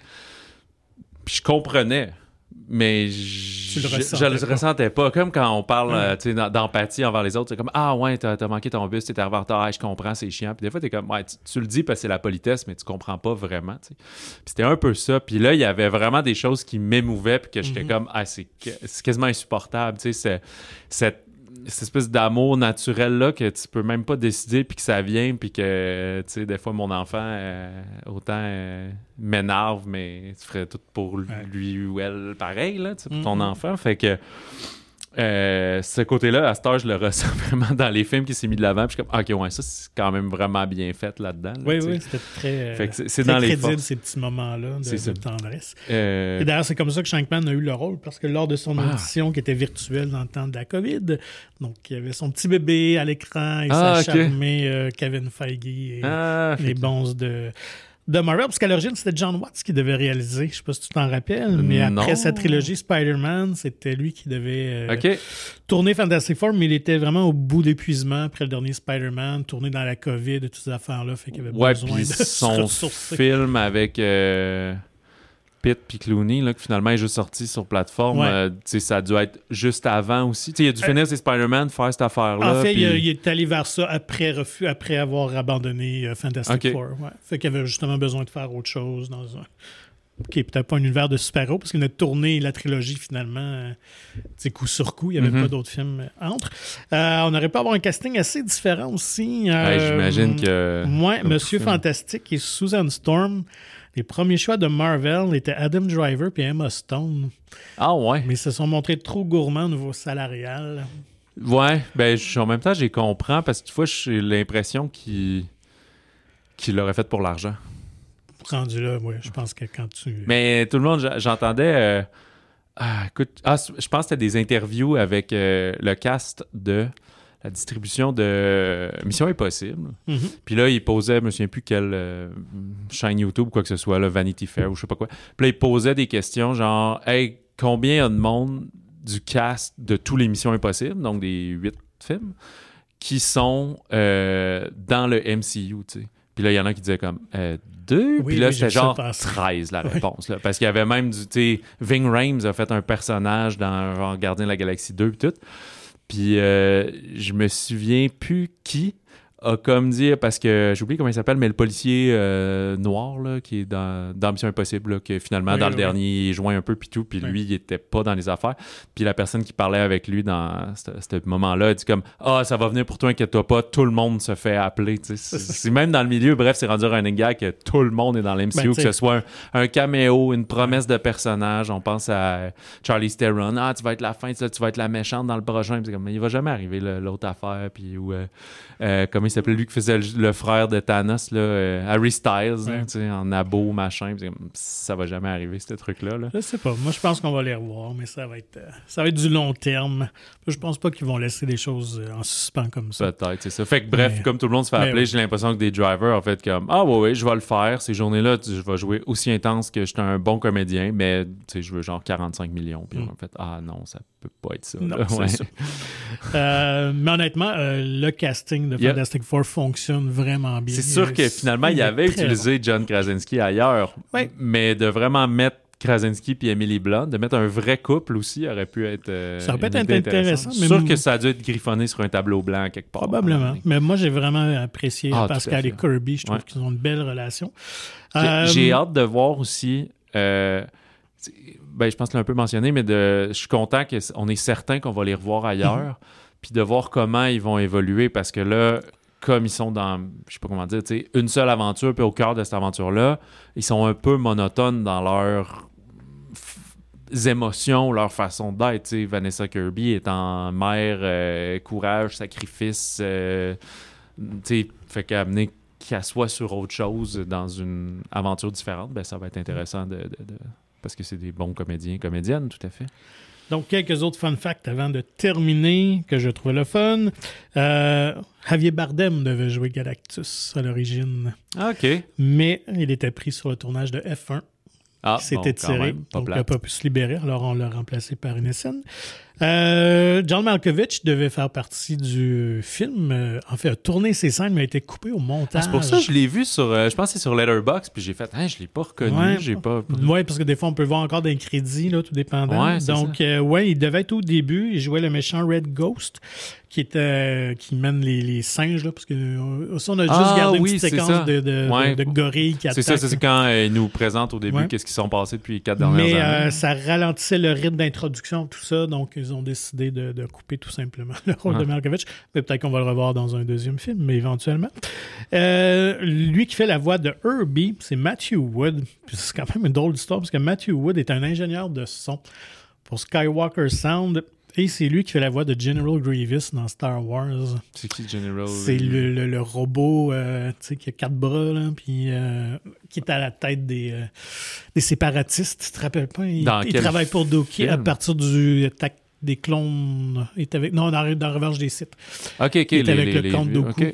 Puis je comprenais, mais je ne le, le ressentais pas. Comme quand on parle mmh. euh, d'empathie envers les autres, c'est comme « Ah ouais, t'as, t'as manqué ton bus, t'es arrivé en retard, ah, je comprends, c'est chiant. » Puis des fois, t'es comme ouais, tu, tu le dis parce que c'est la politesse, mais tu comprends pas vraiment. T'sais. Puis c'était un peu ça. Puis là, il y avait vraiment des choses qui m'émouvaient, puis que j'étais mmh. comme « Ah, c'est, c'est quasiment insupportable. » Tu sais, c'est, cette cette espèce d'amour naturel-là que tu peux même pas décider, puis que ça vient, puis que, tu sais, des fois, mon enfant, euh, autant euh, m'énerve, mais tu ferais tout pour lui ou elle pareil, là, tu sais, pour ton mm-hmm. enfant. Fait que euh, ce côté-là, à cette heure, je le ressens vraiment dans les films qui s'est mis de l'avant, puis je suis comme, OK, ouais, ça, c'est quand même vraiment bien fait là-dedans. Là, oui, t'sais. oui, c'était très, fait que c'est, c'est très dans crédible, les ces petits moments-là de, de tendresse. Euh... Et d'ailleurs, c'est comme ça que Shankman a eu le rôle, parce que lors de son ah. audition, qui était virtuelle dans le temps de la COVID, donc il y avait son petit bébé à l'écran, et ah, ça okay. charmait euh, Kevin Feige et ah, les bons de... de Marvel, parce qu'à l'origine, c'était John Watts qui devait réaliser. Je sais pas si tu t'en rappelles, mais non. après sa trilogie Spider-Man, c'était lui qui devait euh, okay. tourner Fantastic Four, mais il était vraiment au bout d'épuisement après le dernier Spider-Man, tourné dans la COVID et toutes ces affaires-là, fait qu'il avait ouais, besoin de son se ressourcer. Film avec euh, Pitt puis Clooney, là, qui finalement est juste sorti sur plateforme, ouais. euh, ça a dû être juste avant aussi. T'sais, il a dû finir euh, ses Spider-Man, faire cette affaire-là. En fait, pis... il, il est allé vers ça après, refus, après avoir abandonné euh, Fantastic okay. Four. Ouais. Fait qu'il avait justement besoin de faire autre chose dans un... qui est peut-être pas un univers de super-héros, parce qu'il a tourné la trilogie finalement, euh, coup sur coup, il n'y avait mm-hmm. pas d'autres films euh, entre. Euh, on aurait pu avoir un casting assez différent aussi. Euh, ouais, j'imagine que... Ouais, Monsieur Fantastique et Susan Storm. Les premiers choix de Marvel étaient Adam Driver et Emma Stone. Ah ouais? Mais ils se sont montrés trop gourmands au niveau salarial. Ouais, ben en même temps, j'ai compris parce que tu vois, j'ai l'impression qu'il, qu'il l'aurait fait pour l'argent. Rendu là, oui, je pense que quand tu... Mais tout le monde, j'entendais... Euh, ah, écoute, ah, je pense que c'était des interviews avec euh, le cast de la distribution de Mission Impossible. Mm-hmm. Puis là, il posait, je me souviens plus quelle euh, chaîne YouTube ou quoi que ce soit, là, Vanity Fair ou je sais pas quoi. Puis là, il posait des questions genre, hey, combien il y a de monde du cast de tous les Missions Impossibles, donc des huit films, qui sont euh, dans le M C U, tu sais. Puis là, il y en a qui disaient comme euh, deux, oui, puis là, oui, c'était genre treize la réponse. Oui. Là, parce qu'il y avait même du, tu sais, Ving Rhames a fait un personnage dans genre Gardien de la Galaxie deux, puis tout. Puis euh, je me souviens plus qui a comme dit, parce que j'ai oublié comment il s'appelle, mais le policier euh, noir là, qui est dans, dans Mission Impossible, là, que finalement oui, dans oui. le dernier il joint un peu puis tout, puis oui. lui il était pas dans les affaires. Puis la personne qui parlait avec lui dans ce moment-là a dit comme ah ça va venir pour toi, inquiète-toi pas, tout le monde se fait appeler. C'est, c'est même dans le milieu, bref, c'est rendu un running gag que tout le monde est dans l'M C U, ben, que ce soit un, un caméo, une promesse de personnage. On pense à Charlize Theron, ah tu vas être la fin, tu vas être la méchante dans le prochain. Puis comme, il va jamais arriver là, l'autre affaire, puis ou euh, euh, comme il s'appelait lui qui faisait le, le frère de Thanos, là, euh, Harry Styles, ouais. hein, en abo, machin. Ça va jamais arriver, ce truc-là. Là. Je sais pas. Moi, je pense qu'on va les revoir, mais ça va être, euh, ça va être du long terme. Je pense pas qu'ils vont laisser des choses en suspens comme ça. Peut-être, c'est ça. Fait que bref, mais, comme tout le monde se fait appeler, oui. j'ai l'impression que des drivers ont fait comme ah, ouais, ouais, je vais le faire. Ces journées-là, je vais jouer aussi intense que j'étais un bon comédien, mais je veux genre quarante-cinq millions. Puis mm. on a fait ah non, ça peut pas être ça. Non, là. c'est Ouais. ça. euh, mais honnêtement, euh, le casting de Fantastic yep. Four fonctionne vraiment bien. C'est sûr que finalement, il avait utilisé bon. John Krasinski ailleurs, oui. mais de vraiment mettre Krasinski puis Emily Blunt, de mettre un vrai couple aussi aurait pu être euh, ça aurait pu être intéressant. C'est sûr m- que ça a dû être griffonné sur un tableau blanc quelque part. Probablement. Mais, mais moi, j'ai vraiment apprécié ah, Pascal et Kirby. Je trouve ouais. qu'ils ont une belle relation. J'ai, euh, j'ai hâte de voir aussi... Euh, ben, je pense que l'ai un peu mentionné, mais de, je suis content qu'on est certain qu'on va les revoir ailleurs, mm-hmm. puis de voir comment ils vont évoluer, parce que là, comme ils sont dans, je sais pas comment dire, une seule aventure, puis au cœur de cette aventure-là, ils sont un peu monotones dans leurs f- émotions, leur façon d'être. T'sais. Vanessa Kirby étant mère, euh, courage, sacrifice, euh, fait qu'amener qu'elle soit sur autre chose dans une aventure différente, ben ça va être intéressant de... de, de parce que c'est des bons comédiens et comédiennes, tout à fait. Donc, quelques autres fun facts avant de terminer, que je trouvais le fun. Euh, Javier Bardem devait jouer Galactus à l'origine. Ah, OK. Mais il était pris sur le tournage de F un. Ah, il s'était bon, tiré, même, donc il n'a pas pu se libérer. Alors, on l'a remplacé par une scène. Euh, John Malkovich devait faire partie du film. Euh, en fait, a tourné ses scènes, mais a été coupé au montage. Ah, c'est pour ça que je l'ai vu sur... Euh, je pense que c'est sur Letterboxd, puis j'ai fait hein, « je ne l'ai pas reconnu. Ouais, j'ai pas... » Oui, parce que des fois, on peut voir encore des crédits, là, tout dépendant. Ouais, donc, euh, ouais, il devait être au début. Il jouait le méchant Red Ghost, qui était qui mène les, les singes, là, parce que euh, ça, on a juste ah, gardé une oui, petite séquence de, de, ouais. de, de gorilles qui c'est attaquent. Ça, c'est quand euh, ils nous présentent au début ouais. qu'est-ce qui sont passés depuis les quatre dernières mais, années. Mais euh, ça ralentissait le rythme d'introduction, tout ça, donc ils ont décidé de, de couper tout simplement le rôle ah. de Malkovich. Mais peut-être qu'on va le revoir dans un deuxième film, mais éventuellement. Euh, lui qui fait la voix de Herbie, c'est Matthew Wood. Puis c'est quand même une drôle d'histoire, parce que Matthew Wood est un ingénieur de son pour Skywalker Sound. Et c'est lui qui fait la voix de General Grievous dans Star Wars. C'est qui General? C'est le, le, le robot euh, qui a quatre bras, là, puis euh, qui est à la tête des, euh, des séparatistes. Tu te rappelles pas? Il, il travaille pour Dookie à partir du attaque des clones. Il est avec, non, dans, dans Revanche des Sith. OK, OK. Il est les, avec les, le comte Dooku. Okay.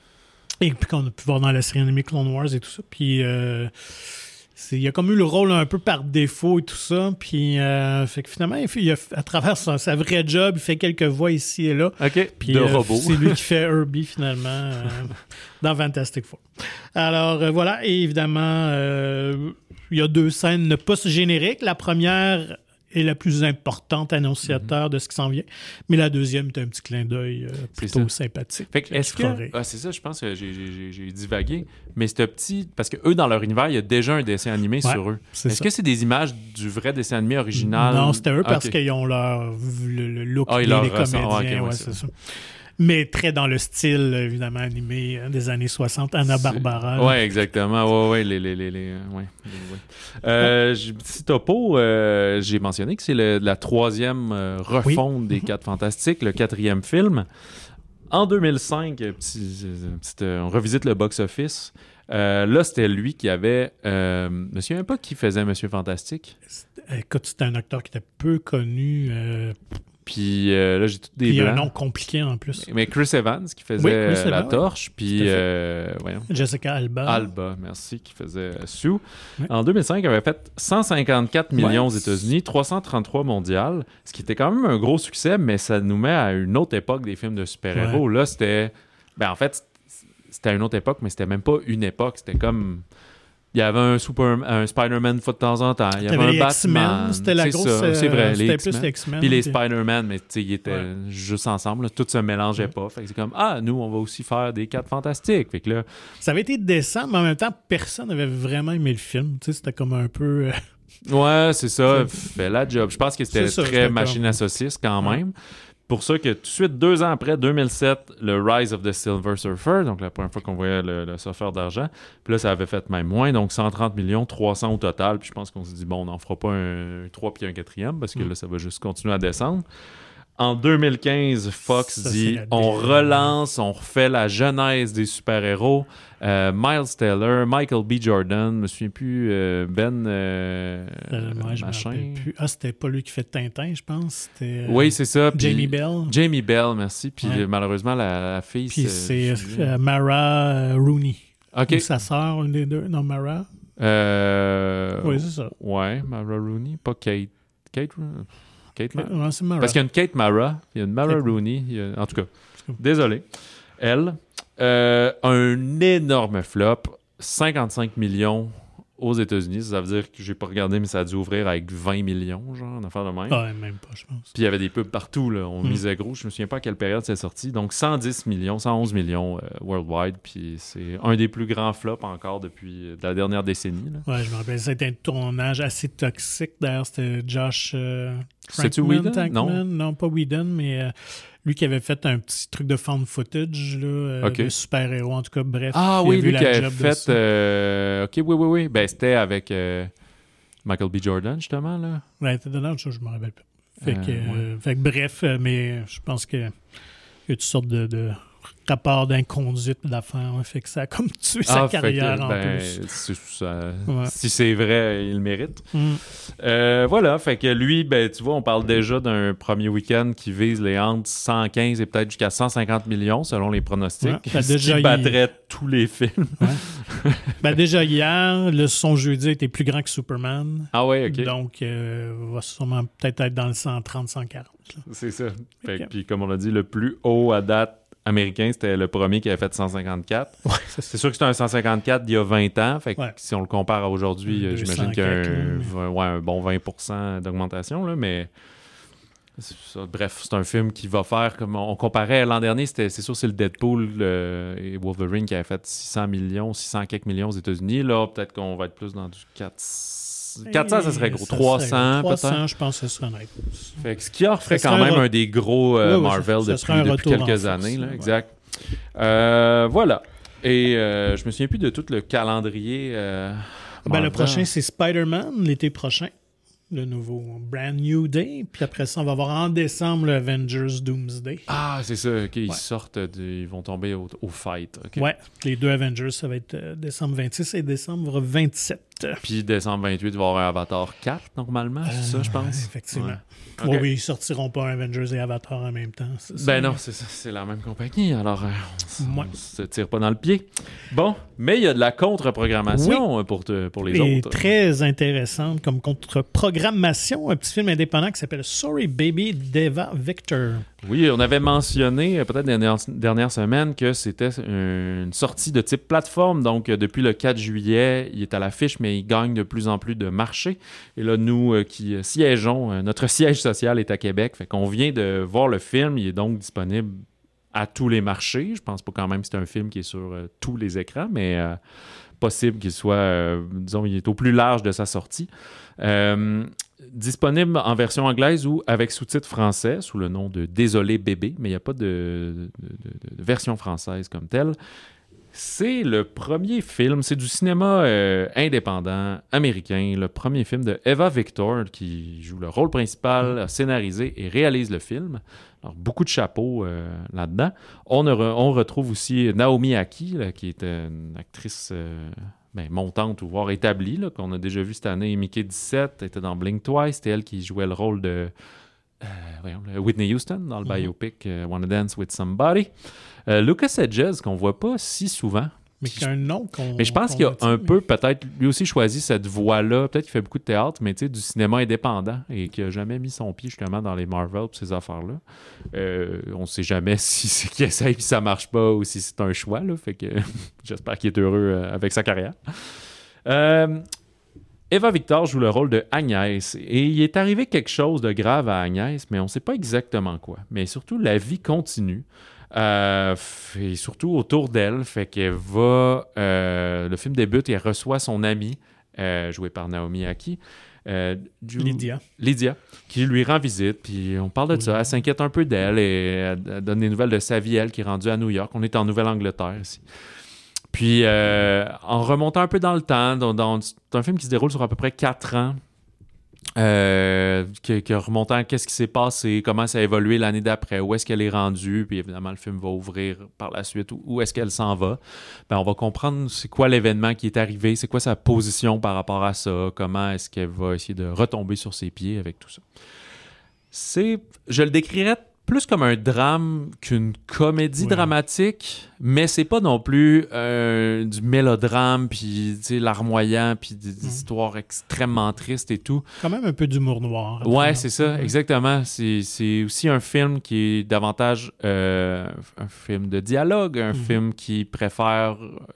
Et puis qu'on a pu voir dans la série animée Clone Wars et tout ça. Puis... Euh, C'est, il a comme eu le rôle un peu par défaut et tout ça. Puis, euh, fait que finalement, il fait, il a, à travers sa, sa vraie job, il fait quelques voix ici et là. OK, puis, de euh, robot. C'est lui qui fait Herbie, finalement, euh, dans Fantastic Four. Alors, euh, voilà. Et évidemment, euh, il y a deux scènes pas génériques. La première est la plus importante annonciateur mm-hmm. de ce qui s'en vient. Mais la deuxième est un petit clin d'œil euh, plutôt sympathique. Fait que est-ce que... Ah, c'est ça, je pense que j'ai, j'ai, j'ai divagué. Mais c'est petit... Parce que eux, dans leur univers, il y a déjà un dessin animé ouais, sur eux. Est-ce ça. que c'est des images du vrai dessin animé original? Non, c'était eux parce okay. qu'ils ont leur le, le look ah, des comédiens. Ah, okay, ouais, ouais, c'est, c'est ça. ça. Mais très dans le style, évidemment, animé des années soixante, Hanna-Barbera. Oui, exactement. Oui, oui, les... les, les, les, ouais, les ouais. Euh, ouais. Petit topo, euh, j'ai mentionné que c'est le, la troisième euh, refonte oui. des Quatre Fantastiques, le quatrième film. En deux mille cinq, petit, petit, euh, on revisite le box-office. Euh, là, c'était lui qui avait... Euh, je me souviens pas qui faisait Monsieur Fantastique. Écoute, c'était un acteur qui était peu connu... Euh... Puis euh, là, j'ai tout des puis blancs. Il y a un nom compliqué en plus. Mais Chris Evans qui faisait oui, Chris la Evans, torche. Oui. Puis, euh, voyons. Jessica Alba. Alba, merci, qui faisait Sue. Oui. En deux mille cinq, elle avait fait cent cinquante-quatre millions ouais. aux États-Unis, trois cent trente-trois mondial, ce qui était quand même un gros succès, mais ça nous met à une autre époque des films de super-héros. Ouais. Là, c'était... Ben, en fait, c'était une autre époque, mais c'était même pas une époque. C'était comme... Il y avait un, Super, un Spider-Man une fois de temps en temps. Il y avait un Batman. X-Men, c'était la c'est grosse... Ça, c'est vrai, c'était les plus X-Men. les X-Men. Puis les puis... Spider-Man, mais ils étaient ouais. juste ensemble. Là, tout se mélangeait ouais. pas. Fait que c'est comme, ah, nous, on va aussi faire des Quatre Fantastiques. Fait que là... Ça avait été décent, mais en même temps, personne n'avait vraiment aimé le film. Tu sais, c'était comme un peu... ouais, c'est ça. Fait la job. Je pense que c'était ça, très machine à saucisse quand ouais. même. Pour ça que tout de suite, deux ans après, deux mille sept, le Rise of the Silver Surfer, donc la première fois qu'on voyait le, le surfeur d'argent. Puis là, ça avait fait même moins, donc cent trente millions, trois cents au total. Puis je pense qu'on s'est dit, bon, on n'en fera pas un trois puis un quatrième, parce que mm. là, ça va juste continuer à descendre. En deux mille quinze, Fox ça, dit, on relance, on refait la genèse des super-héros. Euh, Miles Teller, Michael B. Jordan, je me souviens plus, euh, Ben euh, euh, ouais, je machin. Me plus. Ah, c'était pas lui qui fait Tintin, je pense. C'était, euh, oui, c'est ça. Jamie Bell. Jamie Bell, merci. Puis ouais. malheureusement, la, la fille... Puis c'est, c'est euh, Mara Rooney. OK. Ou sa sœur, une des deux. Non, Mara. Euh, oui, c'est ça. Ouais, Mara Rooney, pas Kate. Kate Rooney. Kate Mara. Non, c'est Mara. Parce qu'il y a une Kate Mara, il y a une Mara Kate. Rooney. Il y a... En tout cas, désolé. Elle... Euh, un énorme flop, cinquante-cinq millions aux États-Unis. Ça veut dire que j'ai pas regardé, mais ça a dû ouvrir avec vingt millions, genre, en affaire de même. Ah, même pas, je pense. Puis il y avait des pubs partout, là. On mm. misait gros. Je me souviens pas à quelle période c'est sorti. Donc cent dix millions, cent onze millions euh, worldwide. Puis c'est un des plus grands flops encore depuis euh, la dernière décennie. Là. Ouais, je me rappelle. C'était un tournage assez toxique. D'ailleurs, c'était Josh euh, C'est-tu Whedon? Non. non, pas Whedon, mais... Euh, lui qui avait fait un petit truc de found footage là, euh, okay. de super-héros, en tout cas, bref. Ah oui, lui qui avait fait... Euh... OK, oui, oui, oui. Ben, c'était avec euh, Michael B. Jordan, justement, là. Ouais, c'était dedans, je me rappelle pas. Fait, euh, que, ouais. euh, fait que, bref, euh, mais je pense qu'il y a toutes sortes de... de... rapport d'inconduite d'affaires. Hein, fait que ça a comme tué ah, sa carrière que, en ben, plus. C'est, ça, ouais. Si c'est vrai, il le mérite. Mm. Euh, voilà, fait que lui, ben, tu vois, on parle déjà d'un premier week-end qui vise les entre cent quinze et peut-être jusqu'à cent cinquante millions selon les pronostics. Ouais, ben, déjà, qui battrait il... tous les films. Ouais. ben, déjà hier, le son jeudi était plus grand que Superman. Ah ouais, OK. Donc, euh, va sûrement peut-être être dans le cent trente à cent quarante. Là. C'est ça. Fait que, puis comme on l'a dit, le plus haut à date américain, c'était le premier qui avait fait cent cinquante-quatre. Ouais, c'est, c'est sûr que c'était un cent cinquante-quatre d'il y a vingt ans. Fait que ouais. si on le compare à aujourd'hui, euh, j'imagine qu'il y a un, mais... ouais, un bon vingt pour cent d'augmentation. Là, mais c'est ça. Bref, c'est un film qui va faire comme on comparait l'an dernier. C'était, c'est sûr, c'est le Deadpool euh, et Wolverine qui avait fait six cents millions, six cents quelques millions aux États-Unis. Là, peut-être qu'on va être plus dans du quatre cents. quatre cents, ça serait gros. Ça trois cents, serait gros. trois cents, peut-être. Je pense que ce serait honnête. Fait que ce qui offrait quand même un, re... un des gros euh, oui, oui, Marvel ça, ça depuis, depuis quelques années. Là, ouais. Exact. Euh, voilà. Et euh, je me souviens plus de tout le calendrier. Euh, ben, le prochain, c'est Spider-Man, l'été prochain. Le nouveau Brand New Day. Puis après ça, on va voir en décembre le Avengers Doomsday. Ah, c'est ça. Okay, ils ouais. sortent, de, ils vont tomber au, au fight. Okay. Ouais. Les deux Avengers, ça va être euh, décembre vingt-six et décembre vingt-sept. Puis décembre vingt-huit, il va y avoir un Avatar quatre, normalement. C'est euh, ça, je pense. Effectivement. Ouais. Okay. Oui, oui, ils sortiront pas un Avengers et Avatar en même temps. C'est ça. Ben non, c'est ça. C'est la même compagnie. Alors, euh, on, ouais. on se tire pas dans le pied. Bon, mais il y a de la contre-programmation oui. pour, te, pour les et autres. Très intéressante comme contre-programmation. Un petit film indépendant qui s'appelle Sorry Baby d'Eva Victor. Oui, on avait mentionné peut-être dernière, dernière semaine que c'était une sortie de type plateforme. Donc, depuis le quatre juillet, il est à l'affiche, mais mais il gagne de plus en plus de marché. Et là, nous euh, qui siégeons, euh, notre siège social est à Québec. Fait qu'on vient de voir le film. Il est donc disponible à tous les marchés. Je pense pas quand même que c'est un film qui est sur euh, tous les écrans, mais euh, possible qu'il soit, euh, disons, il est au plus large de sa sortie. Euh, disponible en version anglaise ou avec sous-titres français sous le nom de Désolé bébé, mais il n'y a pas de, de, de, de version française comme telle. C'est le premier film, c'est du cinéma euh, indépendant américain, le premier film de Eva Victor qui joue le rôle principal, a scénarisé et réalise le film. Alors, beaucoup de chapeaux euh, là-dedans. On, a, on retrouve aussi Naomi Aki, là, qui est une actrice euh, ben, montante ou voire établie, là, qu'on a déjà vu cette année. Mickey dix-sept, elle était dans Blink Twice, c'était elle qui jouait le rôle de euh, voyons, Whitney Houston dans le mm-hmm. biopic euh, Wanna Dance with Somebody. Euh, Lucas Hedges, qu'on voit pas si souvent. Mais qui a un nom qu'on... Mais je pense qu'il a un mais... peu, peut-être, lui aussi choisi cette voie-là. Peut-être qu'il fait beaucoup de théâtre, mais tu sais, du cinéma indépendant et qu'il n'a jamais mis son pied justement dans les Marvel et ces affaires-là. Euh, on ne sait jamais si c'est qu'il essaye et ça marche pas ou si c'est un choix. Là, fait que j'espère qu'il est heureux avec sa carrière. Euh, Eva Victor joue le rôle de Agnès et il est arrivé quelque chose de grave à Agnès, mais on ne sait pas exactement quoi. Mais surtout, la vie continue. Euh, et surtout autour d'elle, fait qu'elle va... Euh, le film débute et elle reçoit son amie, euh, jouée par Naomi Aki. Euh, du, Lydia. Lydia, qui lui rend visite, puis on parle de oui. ça. Elle s'inquiète un peu d'elle et elle donne des nouvelles de sa vie, elle, qui est rendue à New York. On est en Nouvelle-Angleterre ici. Puis, euh, en remontant un peu dans le temps, dans, dans, c'est un film qui se déroule sur à peu près quatre ans, Euh, qui, qui remontant qu'est-ce qui s'est passé, comment ça a évolué l'année d'après, où est-ce qu'elle est rendue, puis évidemment le film va ouvrir par la suite où, où est-ce qu'elle s'en va. Ben, on va comprendre c'est quoi l'événement qui est arrivé, c'est quoi sa position par rapport à ça, comment est-ce qu'elle va essayer de retomber sur ses pieds avec tout ça. C'est, je le décrirais plus comme un drame qu'une comédie oui. dramatique, mais c'est pas non plus euh, du mélodrame, puis larmoyant, puis des, des mmh. histoires extrêmement tristes et tout. Quand même un peu d'humour noir. Ouais, c'est ça, mmh. exactement. C'est, c'est aussi un film qui est davantage euh, un film de dialogue, un mmh. film qui préfère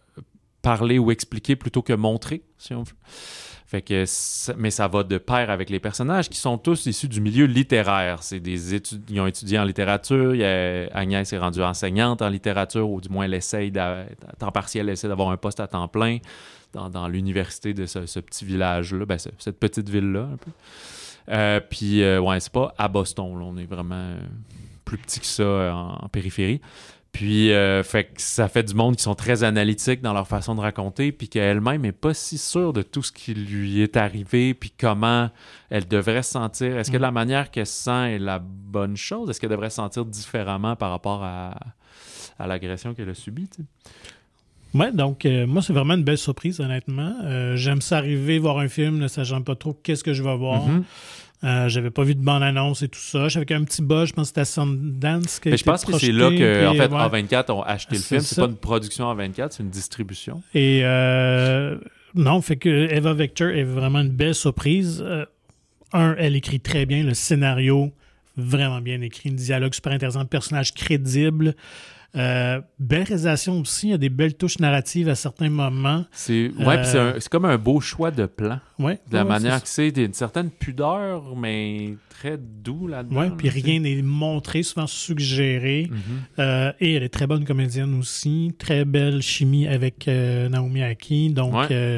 parler ou expliquer plutôt que montrer, si on veut. Fait que, mais ça va de pair avec les personnages qui sont tous issus du milieu littéraire. C'est des études, ils ont étudié en littérature. Il y a, Agnès est rendue enseignante en littérature, ou du moins elle essaye, à temps partiel, elle essaie d'avoir un poste à temps plein dans, dans l'université de ce, ce petit village-là, ben, ce, cette petite ville-là un peu. Euh, puis, euh, ouais, c'est pas à Boston, là. On est vraiment plus petit que ça en, en périphérie. Puis, euh, fait que ça fait du monde qui sont très analytiques dans leur façon de raconter, puis qu'elle-même n'est pas si sûre de tout ce qui lui est arrivé, puis comment elle devrait se sentir. Est-ce que la manière qu'elle se sent est la bonne chose? Est-ce qu'elle devrait se sentir différemment par rapport à, à l'agression qu'elle a subie? T'sais? Ouais, donc euh, moi, c'est vraiment une belle surprise, honnêtement. Euh, j'aime ça arriver, voir un film, ne sachant pas trop qu'est-ce que je vais voir. Mm-hmm. Euh, j'avais pas vu de bande-annonce et tout ça. J'avais un petit buzz, je pense que c'était Sundance qui a Mais été je pense projeté, que c'est là que, en fait, ouais. A vingt-quatre ont acheté le c'est film. ça. C'est pas une production A vingt-quatre, c'est une distribution. Et euh, non, fait que Eva Victor est vraiment une belle surprise. Euh, un, elle écrit très bien, le scénario vraiment bien écrit, un dialogue super intéressant, personnage crédible. Euh, belle réalisation aussi, il y a des belles touches narratives à certains moments. C'est, ouais, euh, c'est, un, c'est comme un beau choix de plan. Ouais, de la ouais, manière c'est que c'est, une certaine pudeur, mais très doux là-dedans. Oui, puis rien n'est montré, souvent suggéré. Mm-hmm. Euh, et elle est très bonne comédienne aussi. Très belle chimie avec euh, Naomi Aki. Donc, ouais. euh,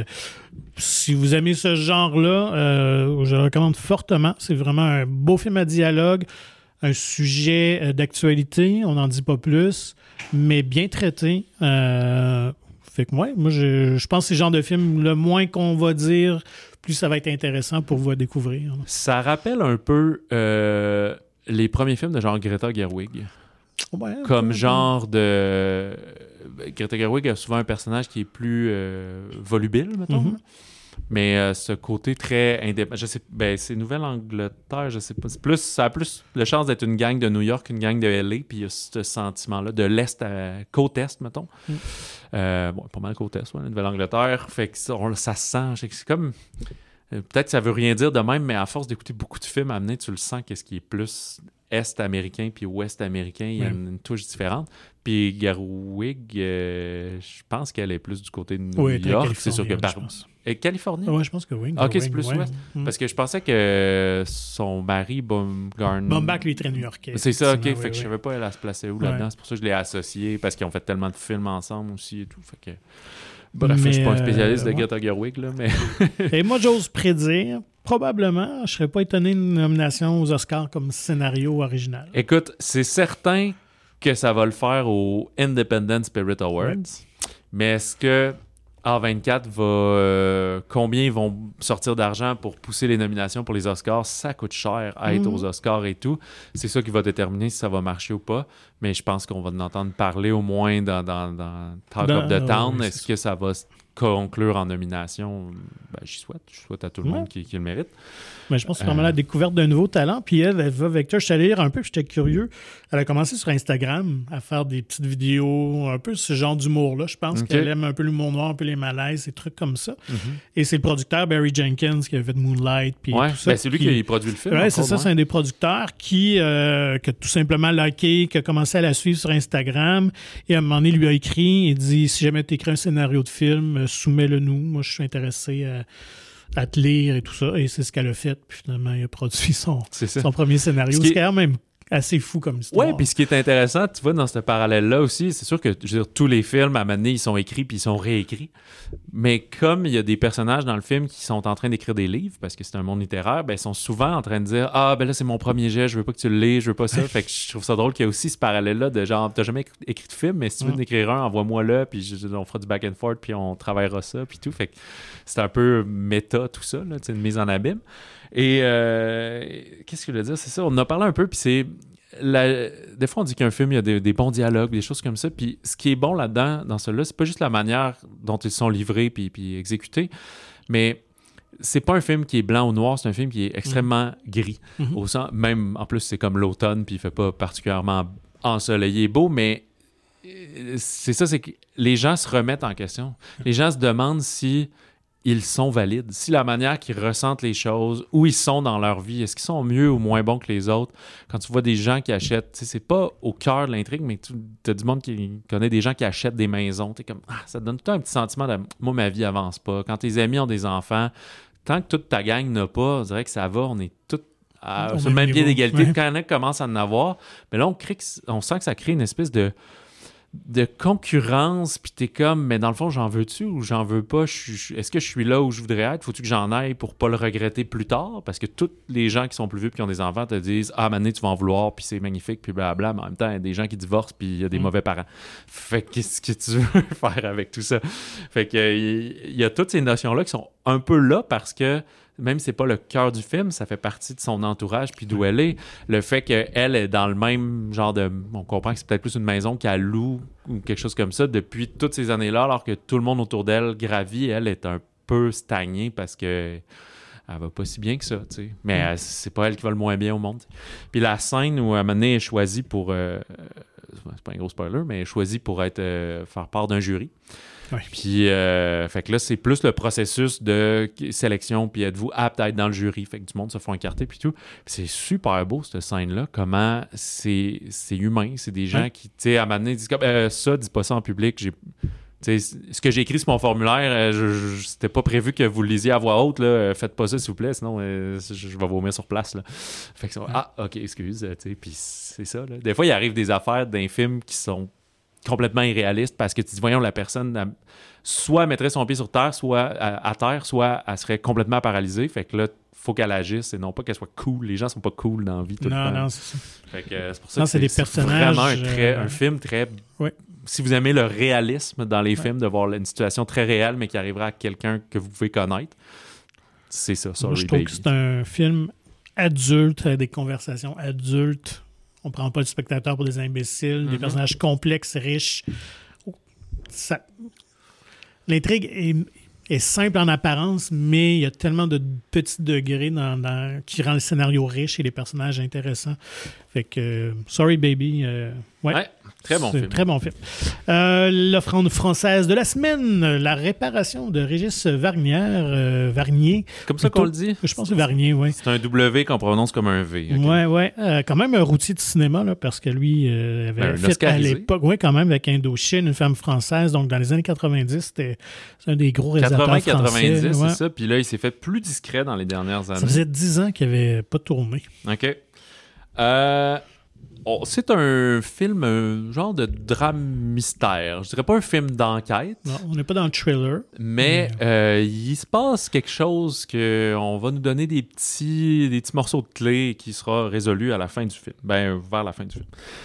si vous aimez ce genre-là, euh, je le recommande fortement. C'est vraiment un beau film à dialogue. Un sujet euh, d'actualité, on n'en dit pas plus, mais bien traité. Euh, fait que ouais, moi, je, je pense que c'est le genre de film, le moins qu'on va dire, plus ça va être intéressant pour vous à découvrir. Ça rappelle un peu euh, les premiers films de genre Greta Gerwig. Ouais, Comme ouais, genre de... Greta Gerwig a souvent un personnage qui est plus euh, volubile, mettons. Mm-hmm. Mais euh, ce côté très indépendant, je sais, ben c'est Nouvelle-Angleterre, je sais pas, c'est plus, ça a plus de chance d'être une gang de New York qu'une gang de L A, puis il y a ce sentiment-là de l'Est à côte-Est, mettons. Mm. Euh, bon, pas mal côte-Est, ouais, Nouvelle-Angleterre, fait que ça, on, ça se sent, c'est comme, euh, peut-être que ça veut rien dire de même, mais à force d'écouter beaucoup de films à amener, tu le sens qu'est-ce qui est plus Est-américain puis Ouest-américain, il y a mm. une, une touche différente. Puis Gerwig, euh, je pense qu'elle est plus du côté de New oui, York, c'est sûr que par... Et Californie? Oui, je pense que oui. OK, c'est plus ouais. ouest. Mm. Parce que je pensais que son mari, Baumgartner... Baumbach, lui, est très new-yorkais. C'est ça, OK. Fait oui, que oui. je savais pas elle se placer où ouais. là-dedans. C'est pour ça que je l'ai associé, parce qu'ils ont fait tellement de films ensemble aussi et tout. Fait que... Bref, mais, je suis pas un spécialiste euh, de ouais. Greta Gerwig, là, mais... Et moi, j'ose prédire, probablement, je serais pas étonné d'une nomination aux Oscars comme scénario original. Écoute, c'est certain que ça va le faire aux Independent Spirit Awards, ouais. mais est-ce que A vingt-quatre va... Euh, combien ils vont sortir d'argent pour pousser les nominations pour les Oscars? Ça coûte cher à être mm-hmm. aux Oscars et tout. C'est ça qui va déterminer si ça va marcher ou pas. Mais je pense qu'on va en entendre parler au moins dans, dans, dans Talk dans, of the Town. Oui, Est-ce que ça va conclure en nomination? Ben, j'y souhaite. Je souhaite à tout le ouais. monde qui, qui le mérite. Mais je pense que c'est vraiment euh... la découverte d'un nouveau talent. Puis elle, elle va vecteur. Je suis allé lire un peu, puis j'étais curieux. Elle a commencé sur Instagram à faire des petites vidéos, un peu ce genre d'humour-là. Je pense okay. qu'elle aime un peu l'humour noir, un peu les malaises, des trucs comme ça. Mm-hmm. Et c'est le producteur Barry Jenkins qui a fait Moonlight. Puis ouais, tout ça. Ben, c'est lui qui, qui a produit le film. Ouais, c'est ça, ouais. c'est un des producteurs qui, euh, qui a tout simplement liké, qui a commencé à la suivre sur Instagram. Et à un moment donné, il lui a écrit, il dit si jamais tu écris un scénario de film, soumets-le nous. Moi, je suis intéressé à. à te lire et tout ça, et c'est ce qu'elle a fait. Puis finalement, il a produit son, son premier scénario. C'est quand même assez fou comme histoire. Oui, puis ce qui est intéressant, tu vois, dans ce parallèle-là aussi, c'est sûr que, je veux dire, tous les films, à un moment donné, ils sont écrits puis ils sont réécrits. Mais comme il y a des personnages dans le film qui sont en train d'écrire des livres, parce que c'est un monde littéraire, ben ils sont souvent en train de dire « Ah, ben là, c'est mon premier jet, je veux pas que tu le lis, je veux pas ça. » Fait que je trouve ça drôle qu'il y a aussi ce parallèle-là de genre, t'as jamais écrit de film, mais si tu veux en écrire un, envoie-moi-le, puis je, on fera du back and forth, puis on travaillera ça, puis tout. Fait que c'est un peu méta, tout ça, là, une mise en abîme. Et euh, qu'est-ce que je veux dire? C'est ça, on en a parlé un peu, puis c'est... La... Des fois, on dit qu'un film, il y a des, des bons dialogues, des choses comme ça. Puis ce qui est bon là-dedans, dans celui-là, c'est pas juste la manière dont ils sont livrés puis, puis exécutés, mais c'est pas un film qui est blanc ou noir, c'est un film qui est extrêmement mmh. gris. Mmh. Au sens, même, en plus, c'est comme l'automne, puis il fait pas particulièrement ensoleillé et beau, mais c'est ça, c'est que les gens se remettent en question. Les gens se demandent si... ils sont valides. Si la manière qu'ils ressentent les choses, où ils sont dans leur vie, est-ce qu'ils sont mieux ou moins bons que les autres? Quand tu vois des gens qui achètent, tu sais, c'est pas au cœur de l'intrigue, mais tu as du monde qui connaît des gens qui achètent des maisons. T'es comme, ah, ça te donne tout un petit sentiment de moi, ma vie avance pas. Quand tes amis ont des enfants, tant que toute ta gang n'a pas, on dirait que ça va, on est tous à, sur le même pied d'égalité. Ouais. Quand il y en a qui commencent à en avoir, mais là, on, crée que, on sent que ça crée une espèce de de concurrence, puis t'es comme, mais dans le fond, j'en veux-tu ou j'en veux pas? Je, je, est-ce que je suis là où je voudrais être? Faut-tu que j'en aille pour pas le regretter plus tard? Parce que tous les gens qui sont plus vieux puis qui ont des enfants te disent, ah, maintenant, tu vas en vouloir, puis c'est magnifique, puis blablabla, mais en même temps, il y a des gens qui divorcent, puis il y a des mmh. mauvais parents. Fait que qu'est-ce que tu veux faire avec tout ça? Fait que il y, y a toutes ces notions-là qui sont un peu là parce que même si c'est pas le cœur du film, ça fait partie de son entourage puis d'où elle est. Le fait qu'elle est dans le même genre de... On comprend que c'est peut-être plus une maison qu'elle loue ou quelque chose comme ça depuis toutes ces années-là, alors que tout le monde autour d'elle gravit. Elle est un peu stagnée parce que elle va pas si bien que ça, tu sais. Mais mm. elle, c'est pas elle qui va le moins bien au monde. Puis la scène où à un moment donné, elle est choisie pour... Euh, c'est pas un gros spoiler, mais elle est choisie pour être euh, faire part d'un jury. Oui. Puis, euh, fait que là, c'est plus le processus de sélection, puis êtes-vous apte à être dans le jury? Fait que du monde se font écarter, puis tout. Puis c'est super beau, cette scène-là, comment c'est, c'est humain. C'est des gens oui. qui, tu sais, à un moment donné, disent comme euh, ça, dis pas ça en public. J'ai, ce que j'ai écrit sur mon formulaire, euh, je, je, c'était pas prévu que vous le lisiez à voix haute. Là. Euh, faites pas ça, s'il vous plaît, sinon euh, je, je vais vomir sur place. Là. Fait que, oui. ah, ok, excuse. Puis c'est ça. Là. Des fois, il arrive des affaires d'un film qui sont complètement irréaliste parce que tu dis, voyons, la personne elle, soit mettrait son pied sur terre, soit à, à terre, soit elle serait complètement paralysée. Fait que là, faut qu'elle agisse et non pas qu'elle soit cool. Les gens sont pas cool dans la vie tout non, le temps. Non, c'est ça. Fait que euh, c'est pour ça non, que c'est, c'est, des personnages, c'est vraiment un, très, euh... un film très... Oui. Si vous aimez le réalisme dans les ouais. films, de voir une situation très réelle mais qui arrivera à quelqu'un que vous pouvez connaître, c'est ça, Sorry Moi, je trouve Baby. que c'est un film adulte, avec des conversations adultes. On prend pas le spectateur pour des imbéciles, mm-hmm. des personnages complexes, riches. Ça... L'intrigue est, est simple en apparence, mais il y a tellement de petits degrés dans, dans... qui rend le scénario riche et les personnages intéressants. Fait que, euh, Sorry Baby, euh, ouais, ouais, très bon c'est film. Très bon film. Euh, l'offrande française de la semaine, La réparation de Régis Varnière, euh, Varnier. C'est comme ça qu'on le dit? Je pense que c'est Varnier, oui. C'est un W qu'on prononce comme un V. Okay. Ouais, ouais. Euh, quand même un routier de cinéma, là, parce que lui euh, avait ben, fait à l'époque, oui, quand même, avec Indochine, une femme française. Donc, dans les années quatre-vingt-dix, c'était c'est un des gros réalisateurs quatre-vingts quatre-vingt-dix, français. Ouais. c'est ça. Puis là, il s'est fait plus discret dans les dernières années. Ça faisait dix ans qu'il n'avait pas tourné. OK. Euh, oh, c'est un film, un genre de drame mystère. Je dirais pas un film d'enquête. Non, on n'est pas dans le thriller. Mais mais... Euh, il se passe quelque chose que on va nous donner des petits, des petits morceaux de clés qui sera résolu à la fin du film. Ben, vers la fin du film.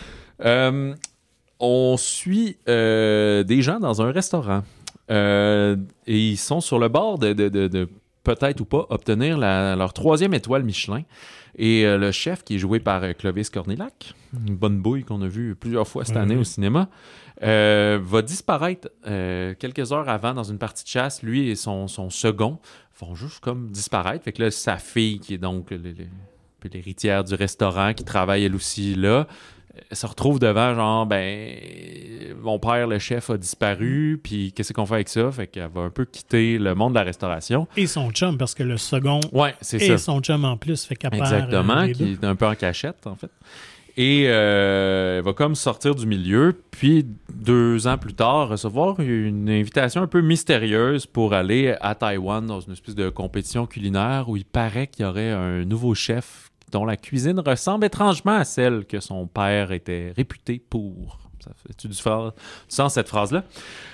Euh, on suit euh, des gens dans un restaurant. Euh, et ils sont sur le bord de, de, de, de peut-être ou pas obtenir la, leur troisième étoile Michelin. Et euh, le chef, qui est joué par euh, Clovis Cornillac, une bonne bouille qu'on a vue plusieurs fois cette oui, année oui. au cinéma, euh, va disparaître euh, quelques heures avant dans une partie de chasse. Lui et son, son second vont juste comme disparaître. Fait que là, sa fille, qui est donc le, le, le, l'héritière du restaurant, qui travaille elle aussi là, se retrouve devant genre, ben, mon père, le chef, a disparu, puis qu'est-ce qu'on fait avec ça? Fait qu'elle va un peu quitter le monde de la restauration. Et son chum, parce que le second ouais, c'est et ça. son chum en plus, fait qu'elle exactement, perd, euh, qui est un peu en cachette, en fait. Et euh, elle va comme sortir du milieu, puis deux ans plus tard, recevoir une invitation un peu mystérieuse pour aller à Taïwan dans une espèce de compétition culinaire où il paraît qu'il y aurait un nouveau chef dont la cuisine ressemble étrangement à celle que son père était réputé pour. Ça fait-tu du sens, cette phrase-là?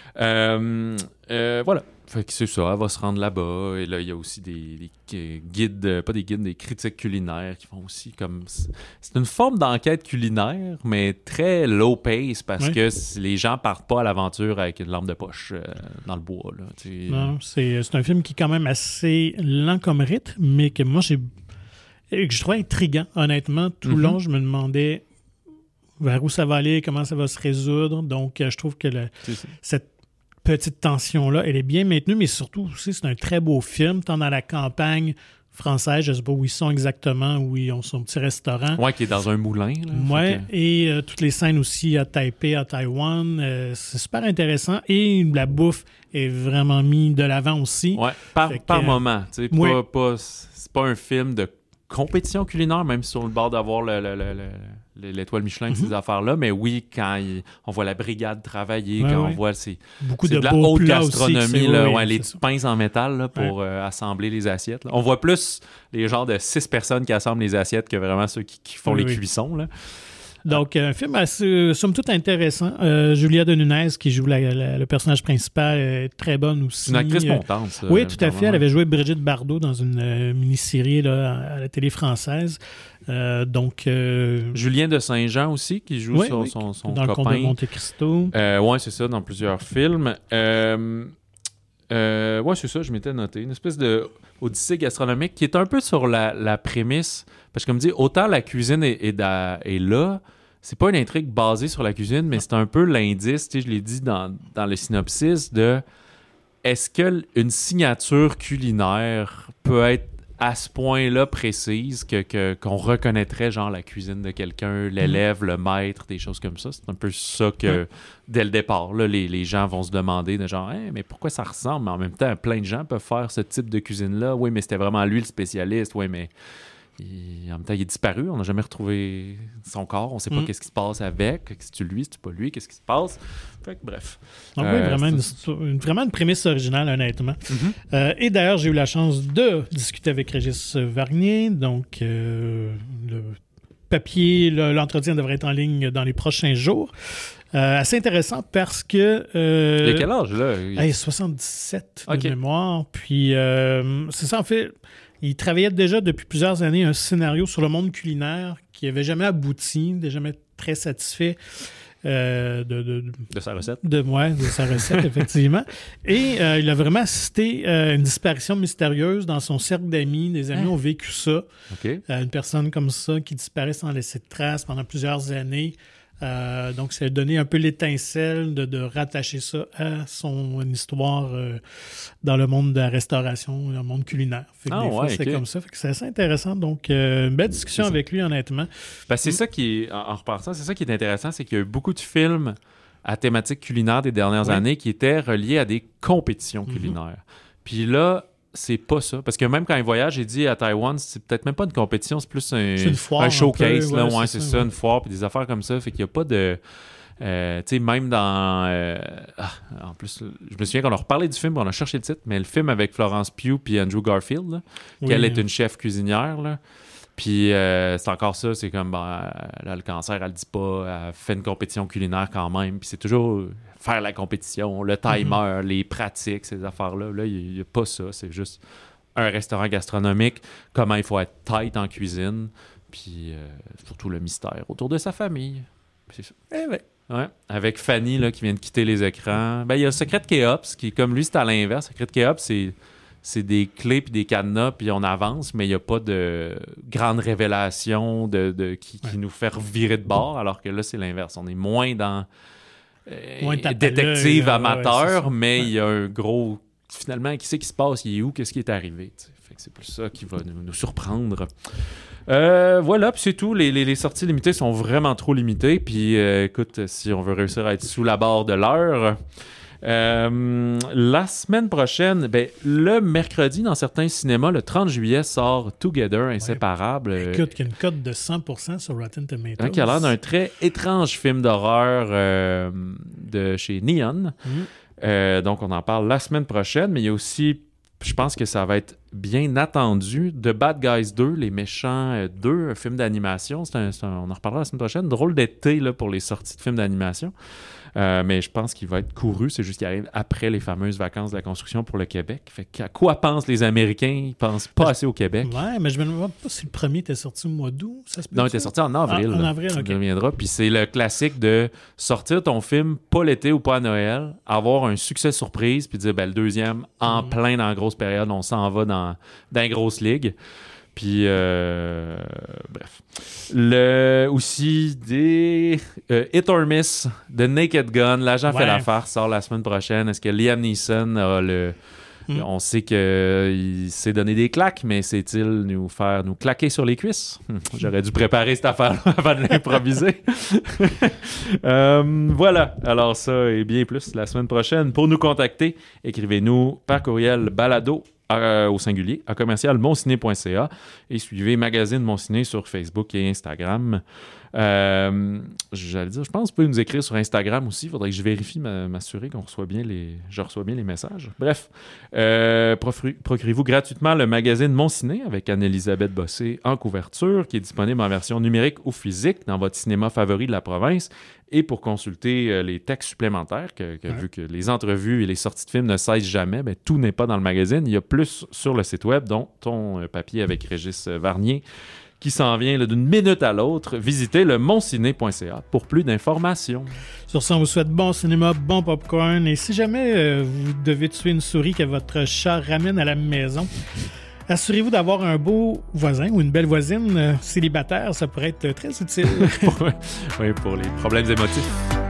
Euh, euh, voilà. Fait que c'est ça, elle va se rendre là-bas. Et là, il y a aussi des, des guides, pas des guides, des critiques culinaires qui font aussi comme... C'est une forme d'enquête culinaire, mais très low pace parce oui. que les gens partent pas à l'aventure avec une lampe de poche euh, dans le bois. Là, non, c'est, c'est un film qui est quand même assez lent comme rythme, mais que moi, j'ai... Et que je trouvais intriguant, honnêtement. Tout le mm-hmm. long, je me demandais vers où ça va aller, comment ça va se résoudre. Donc, euh, je trouve que le, cette petite tension-là, elle est bien maintenue, mais surtout aussi, c'est un très beau film, tant dans la campagne française, je ne sais pas où ils sont exactement, où ils ont son petit restaurant. Oui, qui est dans un moulin. Oui, que... et euh, toutes les scènes aussi à Taipei, à Taïwan. Euh, c'est super intéressant. Et la bouffe est vraiment mise de l'avant aussi. Oui, par, par que, moment. Tu sais, oui. pas, pas, c'est pas un film de compétition culinaire, même sur le bord d'avoir le, le, le, le, l'étoile Michelin, mm-hmm. ces affaires-là. Mais oui, quand il, on voit la brigade travailler, ouais, quand ouais. on voit c'est, Beaucoup c'est de, de la haute gastronomie, aussi, là, oui, ouais, les petites ça. pinces en métal là, pour ouais. euh, assembler les assiettes. Là. On voit plus les genres de six personnes qui assemblent les assiettes que vraiment ceux qui, qui font oui, les oui. cuissons. Là. Donc, un film assez, somme toute intéressant. Euh, Julia de Nunez, qui joue la, la, le personnage principal, est très bonne aussi. C'est une actrice montante. Ça, oui, tout à fait. Elle avait joué Brigitte Bardot dans une euh, mini-série là, à la télé française. Euh, donc, euh... Julien de Saint-Jean aussi, qui joue oui, son, oui, son, son dans copain. Dans le Comte de Monte-Cristo. Euh, oui, c'est ça, dans plusieurs films. Euh, euh, oui, c'est ça, je m'étais noté. Une espèce de odyssée gastronomique qui est un peu sur la, la prémisse. Parce que, comme dit, autant la cuisine est, est, est, est là, c'est pas une intrigue basée sur la cuisine, mais c'est un peu l'indice, tu sais, je l'ai dit dans, dans le synopsis, de est-ce qu'une signature culinaire peut être à ce point-là précise que, que, qu'on reconnaîtrait genre la cuisine de quelqu'un, l'élève, le maître, des choses comme ça. C'est un peu ça que, ouais. dès le départ, là, les, les gens vont se demander de genre hey, mais pourquoi ça ressemble? Mais en même temps, plein de gens peuvent faire ce type de cuisine-là. Oui, mais c'était vraiment lui le spécialiste. Oui, mais il, en même temps, il est disparu. On n'a jamais retrouvé son corps. On ne sait pas mm. qu'est-ce qui se passe avec. C'est-tu lui? C'est-tu pas lui? Qu'est-ce qui se passe? Fait que bref. Donc euh, oui, vraiment une, une, vraiment une prémisse originale, honnêtement. Mm-hmm. Euh, et d'ailleurs, j'ai eu la chance de discuter avec Régis Varnier. Donc, euh, le papier, le, l'entretien devrait être en ligne dans les prochains jours. Euh, assez intéressant parce que... Euh, il a quel âge, là? Il a soixante-dix-sept de okay. mémoire. Puis, euh, c'est ça, en fait... Il travaillait déjà depuis plusieurs années un scénario sur le monde culinaire qui n'avait jamais abouti, n'était jamais très satisfait euh, de, de, de, de sa recette. De, ouais, de sa recette, effectivement. Et euh, il a vraiment assisté à euh, une disparition mystérieuse dans son cercle d'amis. Des amis hein? ont vécu ça. Okay. Euh, une personne comme ça qui disparaît sans laisser de traces pendant plusieurs années. Euh, donc, c'est donner un peu l'étincelle de, de rattacher ça à son histoire euh, dans le monde de la restauration, dans le monde culinaire. Fait que ah, des ouais, fois, c'est okay. comme ça. Fait que c'est assez intéressant. Donc, euh, une belle discussion avec lui, honnêtement. Ben, c'est mm. ça qui est, en, en repartant, c'est ça qui est intéressant, c'est qu'il y a eu beaucoup de films à thématique culinaire des dernières oui. années qui étaient reliés à des compétitions mm-hmm. culinaires. Puis là, c'est pas ça. Parce que même quand il voyage, j'ai dit à Taïwan, c'est peut-être même pas une compétition, c'est plus un, c'est une foire, un showcase. Un là, ouais, ouais, c'est, c'est ça, ça, ouais. une foire, puis des affaires comme ça. Fait qu'il n'y a pas de... Euh, tu sais, même dans... Euh, ah, en plus, je me souviens qu'on a reparlé du film, on a cherché le titre, mais le film avec Florence Pugh puis Andrew Garfield, là, oui, qu'elle est une chef cuisinière, là. Puis euh, c'est encore ça, c'est comme, ben, là, le cancer, elle le dit pas, elle fait une compétition culinaire quand même, puis c'est toujours faire la compétition, le timer, mm-hmm. les pratiques, ces affaires-là. Là, il n'y a pas ça, c'est juste un restaurant gastronomique, comment il faut être tight en cuisine, puis euh, surtout le mystère autour de sa famille. C'est ça. Eh ben. Ouais. Avec Fanny là, qui vient de quitter les écrans. Ben, il y a Secret Kéops, qui, comme lui, c'est à l'inverse. Secret Kéops, c'est, c'est des clés puis des cadenas, puis on avance, mais il n'y a pas de grande révélation de, de, qui, qui ouais. nous fait revirer de bord, alors que là, c'est l'inverse. On est moins dans euh, moins détective là, amateur, ouais, mais il ouais. y a un gros... Finalement, qui sait qui se passe, il est où, qu'est-ce qui est arrivé. Fait que c'est plus ça qui va nous, nous surprendre. Euh, voilà, puis c'est tout. Les, les, les sorties limitées sont vraiment trop limitées. Puis euh, écoute, si on veut réussir à être sous la barre de l'heure, euh, la semaine prochaine, ben, le mercredi, dans certains cinémas, le trente juillet, sort Together, Inséparable. Ouais. Écoute, il y a une cote de cent pour cent sur Rotten Tomatoes. Hein, qui a l'air d'un très étrange film d'horreur euh, de chez Neon. Mm. Euh, donc, on en parle la semaine prochaine, mais il y a aussi, je pense que ça va être bien attendu, The Bad Guys deux, Les Méchants deux, un film d'animation. C'est un, c'est un, on en reparlera la semaine prochaine. Drôle d'été là, pour les sorties de films d'animation. Euh, mais je pense qu'il va être couru. C'est juste qu'il arrive après les fameuses vacances de la construction pour le Québec. Fait qu'à quoi pensent les Américains? Ils pensent pas assez au Québec. Ouais, mais je me demande pas si le premier était sorti au mois d'août. Ça se peut non, il était sorti en avril. Ah, en avril, OK. Il reviendra. Puis c'est le classique de sortir ton film pas l'été ou pas à Noël, avoir un succès surprise, puis dire ben, le deuxième, en mm. plein dans la grosse période, on s'en va dans, dans une grosse ligue. Puis, euh, bref. Le, aussi, des euh, Hit or Miss de Naked Gun. L'agent ouais. fait la farce, sort la semaine prochaine. Est-ce que Liam Neeson a le... Mm. On sait qu'il s'est donné des claques, mais sait-il nous faire nous claquer sur les cuisses? Hum, j'aurais dû préparer cette affaire-là avant de l'improviser. euh, voilà. Alors ça et bien plus la semaine prochaine. Pour nous contacter, écrivez-nous par courriel balado Euh, au singulier, à commercial monciné point c a et suivez Magazine Monciné sur Facebook et Instagram. Euh, j'allais dire, je pense que vous pouvez nous écrire sur Instagram aussi. Il faudrait que je vérifie, m'assurer qu'on reçoit bien les, je reçois bien les messages. Bref, euh, procurez-vous gratuitement le magazine Monciné avec Anne-Élisabeth Bossé en couverture, qui est disponible en version numérique ou physique dans votre cinéma favori de la province. Et pour consulter euh, les textes supplémentaires, que, que, ouais. vu que les entrevues et les sorties de films ne cessent jamais, ben, tout n'est pas dans le magazine. Il y a plus sur le site web, dont ton euh, papier avec Régis Varnier, qui s'en vient là, d'une minute à l'autre. Visitez le monciné point c a pour plus d'informations. Sur ça, on vous souhaite bon cinéma, bon popcorn. Et si jamais euh, vous devez tuer une souris que votre chat ramène à la maison, assurez-vous d'avoir un beau voisin ou une belle voisine euh, célibataire. Ça pourrait être très utile. Oui, pour les problèmes émotifs.